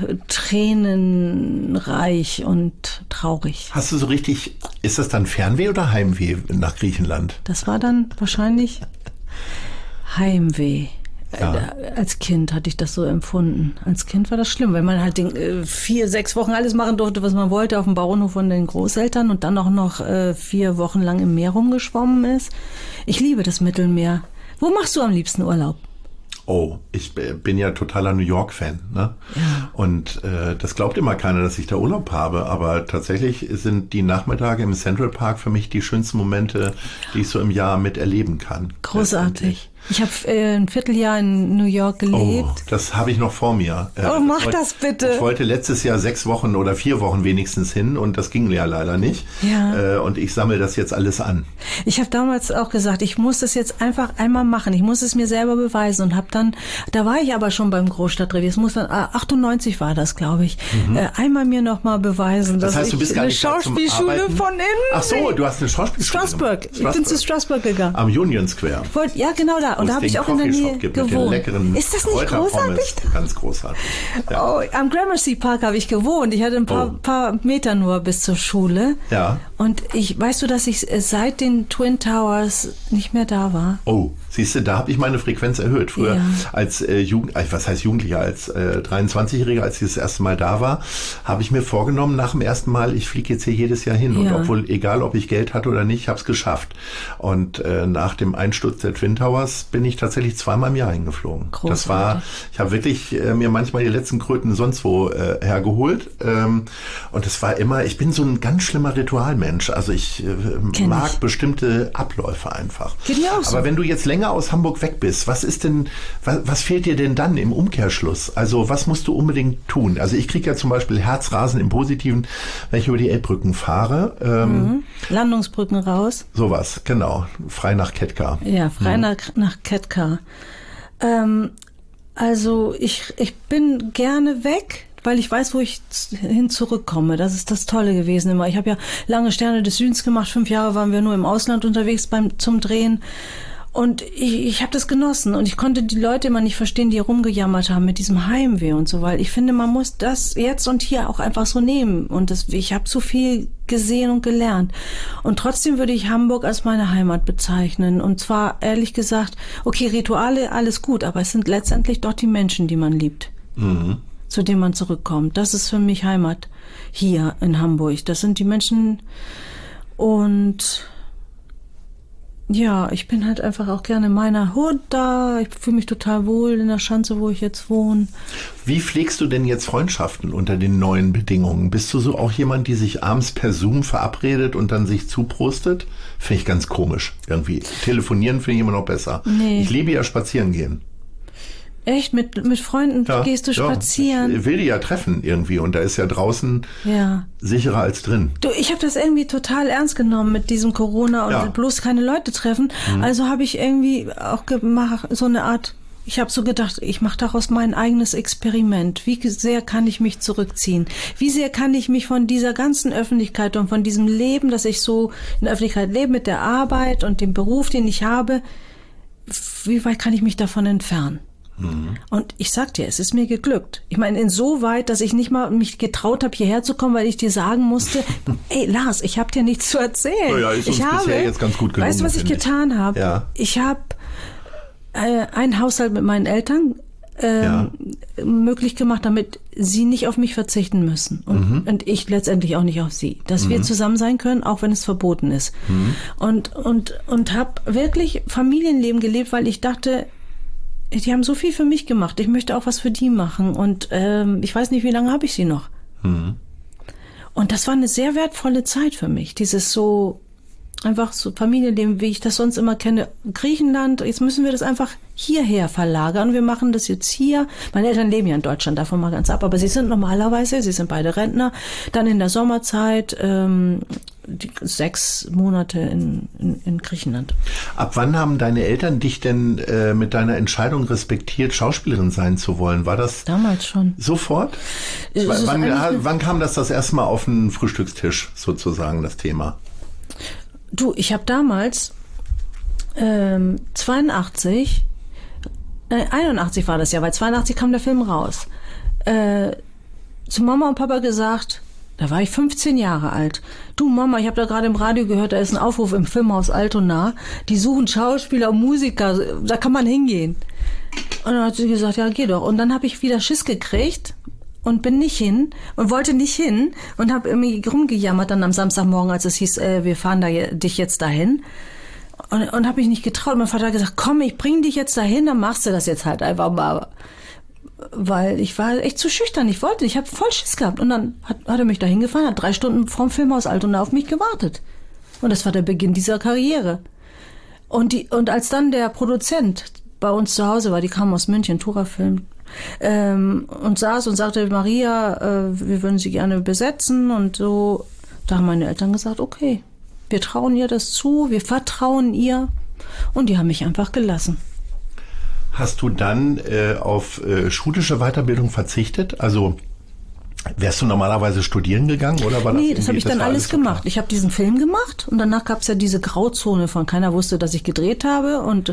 tränenreich und traurig. Hast du so richtig, ist das dann Fernweh oder Heimweh nach Griechenland? Das war dann wahrscheinlich Heimweh. Ja. Als Kind hatte ich das so empfunden. Als Kind war das schlimm, weil man halt 4-6 Wochen alles machen durfte, was man wollte, auf dem Bauernhof von den Großeltern und dann auch noch 4 Wochen lang im Meer rumgeschwommen ist. Ich liebe das Mittelmeer. Wo machst du am liebsten Urlaub? Oh, ich bin ja totaler New York-Fan, ne? Ja. Und das glaubt immer keiner, dass ich da Urlaub habe, aber tatsächlich sind die Nachmittage im Central Park für mich die schönsten Momente, die ich so im Jahr miterleben kann. Großartig. Ich habe ein Vierteljahr in New York gelebt. Oh, das habe ich noch vor mir. Mach das bitte. Ich wollte letztes Jahr 6 Wochen oder 4 Wochen wenigstens hin und das ging ja leider nicht. Ja. Und ich sammle das jetzt alles an. Ich habe damals auch gesagt, ich muss das jetzt einfach einmal machen. Ich muss es mir selber beweisen und habe dann, da war ich aber schon beim Großstadtrevier. Es muss dann 98 war das, glaube ich. Einmal mir noch mal beweisen, das heißt, dass du bist ich gar eine nicht Schauspielschule von innen. Ach so, du hast eine Schauspielschule. Straßburg. Ich bin zu Straßburg gegangen. Am Union Square. Ja, genau da. Und da habe ich auch in der Nähe gewohnt. Ist das nicht großartig? Ganz großartig. Ja. Oh, am Gramercy Park habe ich gewohnt. Ich hatte ein paar Meter nur bis zur Schule. Ja. Und weißt du, dass ich seit den Twin Towers nicht mehr da war? Oh, siehst du, da habe ich meine Frequenz erhöht. Früher als Jugendlicher, als 23-Jähriger, als ich das erste Mal da war, habe ich mir vorgenommen, nach dem ersten Mal, ich fliege jetzt hier jedes Jahr hin. Und obwohl, egal ob ich Geld hatte oder nicht, habe es geschafft. Und nach dem Einsturz der Twin Towers bin ich tatsächlich 2-mal im Jahr hingeflogen. Großartig. Das war, ich habe wirklich mir manchmal die letzten Kröten sonst wo hergeholt. Und es war immer, ich bin so ein ganz schlimmer Ritualmensch. Also ich mag bestimmte Abläufe einfach. Geht mir auch so. Aber wenn du jetzt länger aus Hamburg weg bist, was fehlt dir denn dann im Umkehrschluss? Also was musst du unbedingt tun? Also ich kriege ja zum Beispiel Herzrasen im Positiven, wenn ich über die Elbbrücken fahre. Landungsbrücken raus. Sowas, genau. Frei nach Ketka. Ja, frei nach Ketka. Also ich bin gerne weg, weil ich weiß, wo ich hin zurückkomme. Das ist das Tolle gewesen immer. Ich habe ja lange Sterne des Südens gemacht. 5 Jahre waren wir nur im Ausland unterwegs zum Drehen. Und ich habe das genossen und ich konnte die Leute immer nicht verstehen, die rumgejammert haben mit diesem Heimweh und so, weil ich finde, man muss das jetzt und hier auch einfach so nehmen. Und ich habe so viel gesehen und gelernt. Und trotzdem würde ich Hamburg als meine Heimat bezeichnen. Und zwar, ehrlich gesagt, okay, Rituale, alles gut, aber es sind letztendlich doch die Menschen, die man liebt, zu denen man zurückkommt. Das ist für mich Heimat hier in Hamburg. Das sind die Menschen und ja, ich bin halt einfach auch gerne in meiner Hut da. Ich fühle mich total wohl in der Schanze, wo ich jetzt wohne. Wie pflegst du denn jetzt Freundschaften unter den neuen Bedingungen? Bist du so auch jemand, die sich abends per Zoom verabredet und dann sich zuprostet? Finde ich ganz komisch. Irgendwie telefonieren finde ich immer noch besser. Nee. Ich liebe ja spazieren gehen. Echt? Mit Freunden gehst du spazieren? Ich will die ja treffen irgendwie und da ist ja draußen sicherer als drin. Du, ich habe das irgendwie total ernst genommen mit diesem Corona und bloß keine Leute treffen. Also habe ich irgendwie auch gemacht, so eine Art, ich habe so gedacht, ich mache daraus mein eigenes Experiment. Wie sehr kann ich mich zurückziehen? Wie sehr kann ich mich von dieser ganzen Öffentlichkeit und von diesem Leben, dass ich so in der Öffentlichkeit lebe mit der Arbeit und dem Beruf, den ich habe, wie weit kann ich mich davon entfernen? Und ich sag dir, es ist mir geglückt. Ich meine, insoweit, dass ich nicht mal mich getraut habe, hierher zu kommen, weil ich dir sagen musste, ey Lars, ich habe dir nichts zu erzählen. Ja, ist uns bisher jetzt ganz gut gelungen. Weißt du, was ich getan habe? Ja. Ich habe einen Haushalt mit meinen Eltern möglich gemacht, damit sie nicht auf mich verzichten müssen. Und ich letztendlich auch nicht auf sie. Dass wir zusammen sein können, auch wenn es verboten ist. Und habe wirklich Familienleben gelebt, weil ich dachte, Die haben so viel für mich gemacht. Ich möchte auch was für die machen. Und ich weiß nicht, wie lange habe ich sie noch. Und das war eine sehr wertvolle Zeit für mich. Dieses so einfach so Familienleben, wie ich das sonst immer kenne. Griechenland, jetzt müssen wir das einfach hierher verlagern. Wir machen das jetzt hier. Meine Eltern leben ja in Deutschland, davon mal ganz ab. Aber sie sind beide Rentner. Dann in der Sommerzeit 6 Monate in Griechenland. Ab wann haben deine Eltern dich denn mit deiner Entscheidung respektiert, Schauspielerin sein zu wollen? War das damals schon? Sofort? Wann kam das erste Mal auf den Frühstückstisch, sozusagen, das Thema? Du, ich habe damals 81 war das ja, weil 82 kam der Film raus, zu Mama und Papa gesagt, da war ich 15 Jahre alt. Du Mama, ich habe da gerade im Radio gehört, da ist ein Aufruf im Filmhaus Altona, die suchen Schauspieler und Musiker, da kann man hingehen. Und dann hat sie gesagt, ja, geh doch. Und dann habe ich wieder Schiss gekriegt und bin nicht hin und wollte nicht hin und habe irgendwie rumgejammert dann am Samstagmorgen, als es hieß, wir fahren dich jetzt dahin. Und habe mich nicht getraut. Mein Vater hat gesagt, komm, ich bring dich jetzt dahin, dann machst du das jetzt halt einfach mal. Weil ich war echt zu schüchtern, ich wollte, ich habe voll Schiss gehabt. Und dann hat er mich dahin gefahren, hat 3 Stunden vorm Filmhaus Altona auf mich gewartet. Und das war der Beginn dieser Karriere. Und als dann der Produzent bei uns zu Hause war, die kam aus München, Tura-Film, und saß und sagte, Maria, wir würden Sie gerne besetzen und so. Da haben meine Eltern gesagt, okay, wir trauen ihr das zu, wir vertrauen ihr. Und die haben mich einfach gelassen. Hast du dann auf schulische Weiterbildung verzichtet? Also wärst du normalerweise studieren gegangen? Oder war das habe ich dann alles gemacht. Ich habe diesen Film gemacht und danach gab es ja diese Grauzone von keiner wusste, dass ich gedreht habe. Und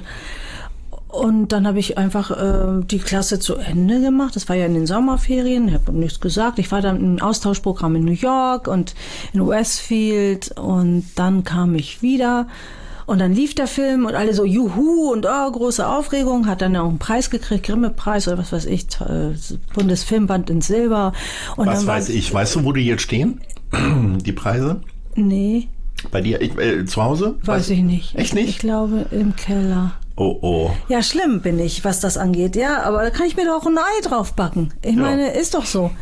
dann habe ich einfach die Klasse zu Ende gemacht. Das war ja in den Sommerferien. Ich habe nichts gesagt. Ich war dann im Austauschprogramm in New York und in Westfield. Und dann kam ich wieder. Und dann lief der Film und alle so juhu und große Aufregung. Hat dann auch einen Preis gekriegt, Grimme-Preis oder was weiß ich, Bundesfilmband in Silber. Und was weiß ich? Weißt du, wo die jetzt stehen? Die Preise? Nee. Bei dir zu Hause? Weiß ich nicht. Echt nicht? Ich glaube im Keller. Oh. Ja, schlimm bin ich, was das angeht. Ja, aber da kann ich mir doch auch ein Ei drauf backen. Ich meine, ist doch so.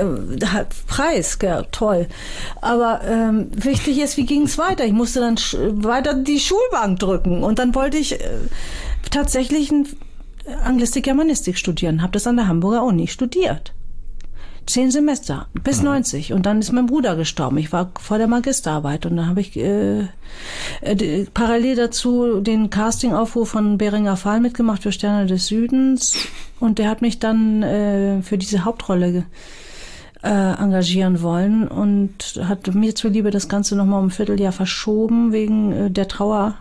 Preis, ja, toll. Aber wichtig ist, wie ging es weiter? Ich musste dann weiter die Schulbank drücken. Und dann wollte ich tatsächlich Anglistik-Germanistik studieren. Habe das an der Hamburger Uni studiert. 10 Semester, bis 90. Und dann ist mein Bruder gestorben. Ich war vor der Magisterarbeit. Und dann habe ich parallel dazu den Castingaufruf von Beringer Fahl mitgemacht für Sterne des Südens. Und der hat mich dann für diese Hauptrolle engagieren wollen und hat mir zuliebe das Ganze nochmal um ein Vierteljahr verschoben wegen der Trauer.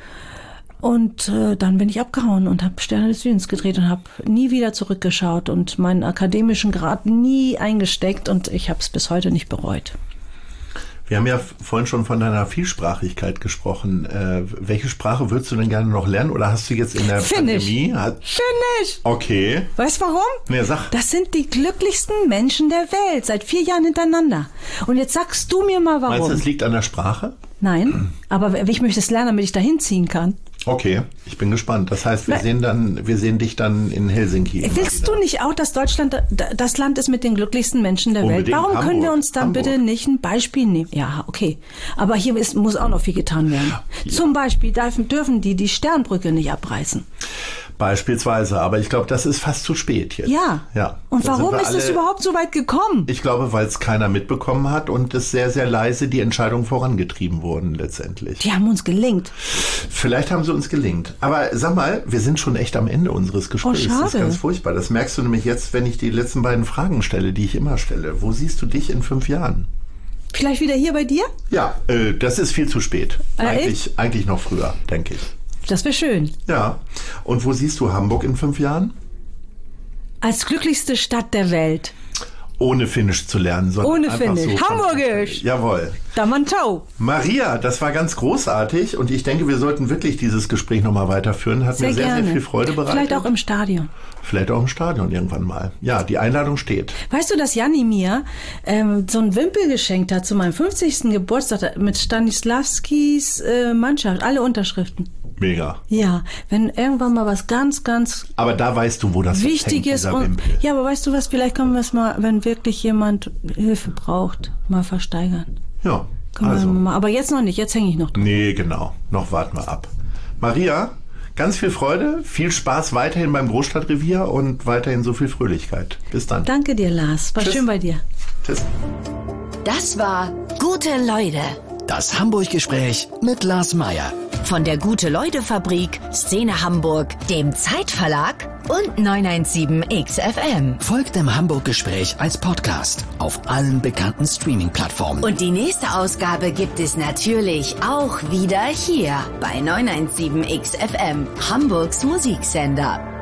Und dann bin ich abgehauen und habe Sterne des Südens gedreht und habe nie wieder zurückgeschaut und meinen akademischen Grad nie eingesteckt und ich habe es bis heute nicht bereut. Wir haben ja vorhin schon von deiner Vielsprachigkeit gesprochen. Welche Sprache würdest du denn gerne noch lernen oder hast du jetzt in der Pandemie? Finnisch! Okay. Weißt du warum? Nee, sag. Das sind die glücklichsten Menschen der Welt, seit 4 Jahren hintereinander. Und jetzt sagst du mir mal, warum. Meinst du, es liegt an der Sprache? Nein, aber ich möchte es lernen, damit ich da hinziehen kann. Okay, ich bin gespannt. Das heißt, wir sehen dich dann in Helsinki. Willst du nicht auch, dass Deutschland das Land ist mit den glücklichsten Menschen der Welt? Warum können wir uns dann bitte nicht ein Beispiel nehmen? Ja, okay. Aber hier muss auch noch viel getan werden. Ja. Zum Beispiel dürfen die Sternbrücke nicht abreißen. Beispielsweise, aber ich glaube, das ist fast zu spät jetzt. Ja. Und warum ist es überhaupt so weit gekommen? Ich glaube, weil es keiner mitbekommen hat und es sehr, sehr leise die Entscheidungen vorangetrieben wurden letztendlich. Die haben uns gelingt. Vielleicht haben sie uns gelingt. Aber sag mal, wir sind schon echt am Ende unseres Gesprächs. Oh, schade. Das ist ganz furchtbar. Das merkst du nämlich jetzt, wenn ich die letzten beiden Fragen stelle, die ich immer stelle. Wo siehst du dich in 5 Jahren? Vielleicht wieder hier bei dir? Ja, das ist viel zu spät. Eigentlich noch früher, denke ich. Das wäre schön. Ja. Und wo siehst du Hamburg in 5 Jahren? Als glücklichste Stadt der Welt. Ohne Finnisch zu lernen, sondern ohne einfach Finnisch. so Hamburgisch. Jawohl. Damantau. Maria, das war ganz großartig und ich denke, wir sollten wirklich dieses Gespräch nochmal weiterführen. Hat mir sehr viel Freude bereitet. Vielleicht auch im Stadion. Vielleicht auch im Stadion irgendwann mal. Ja, die Einladung steht. Weißt du, dass Janni mir so einen Wimpel geschenkt hat zu meinem 50. Geburtstag mit Stanislavskis Mannschaft, alle Unterschriften. Mega. Ja, wenn irgendwann mal was ganz aber da weißt du, wo das wichtig ist. Ja, aber weißt du was, vielleicht können wir es mal, wenn wirklich jemand Hilfe braucht, mal versteigern. Ja, aber jetzt noch nicht, jetzt hänge ich noch dran. Nee, genau. Noch warten wir ab. Maria, ganz viel Freude, viel Spaß weiterhin beim Großstadtrevier und weiterhin so viel Fröhlichkeit. Bis dann. Danke dir, Lars. War schön bei dir. Tschüss. Das war Gute Leute. Das Hamburg-Gespräch mit Lars Meier. Von der Gute-Leute-Fabrik, Szene Hamburg, dem Zeitverlag und 917XFM. Folgt dem Hamburg-Gespräch als Podcast auf allen bekannten Streaming-Plattformen. Und die nächste Ausgabe gibt es natürlich auch wieder hier bei 917XFM, Hamburgs Musiksender.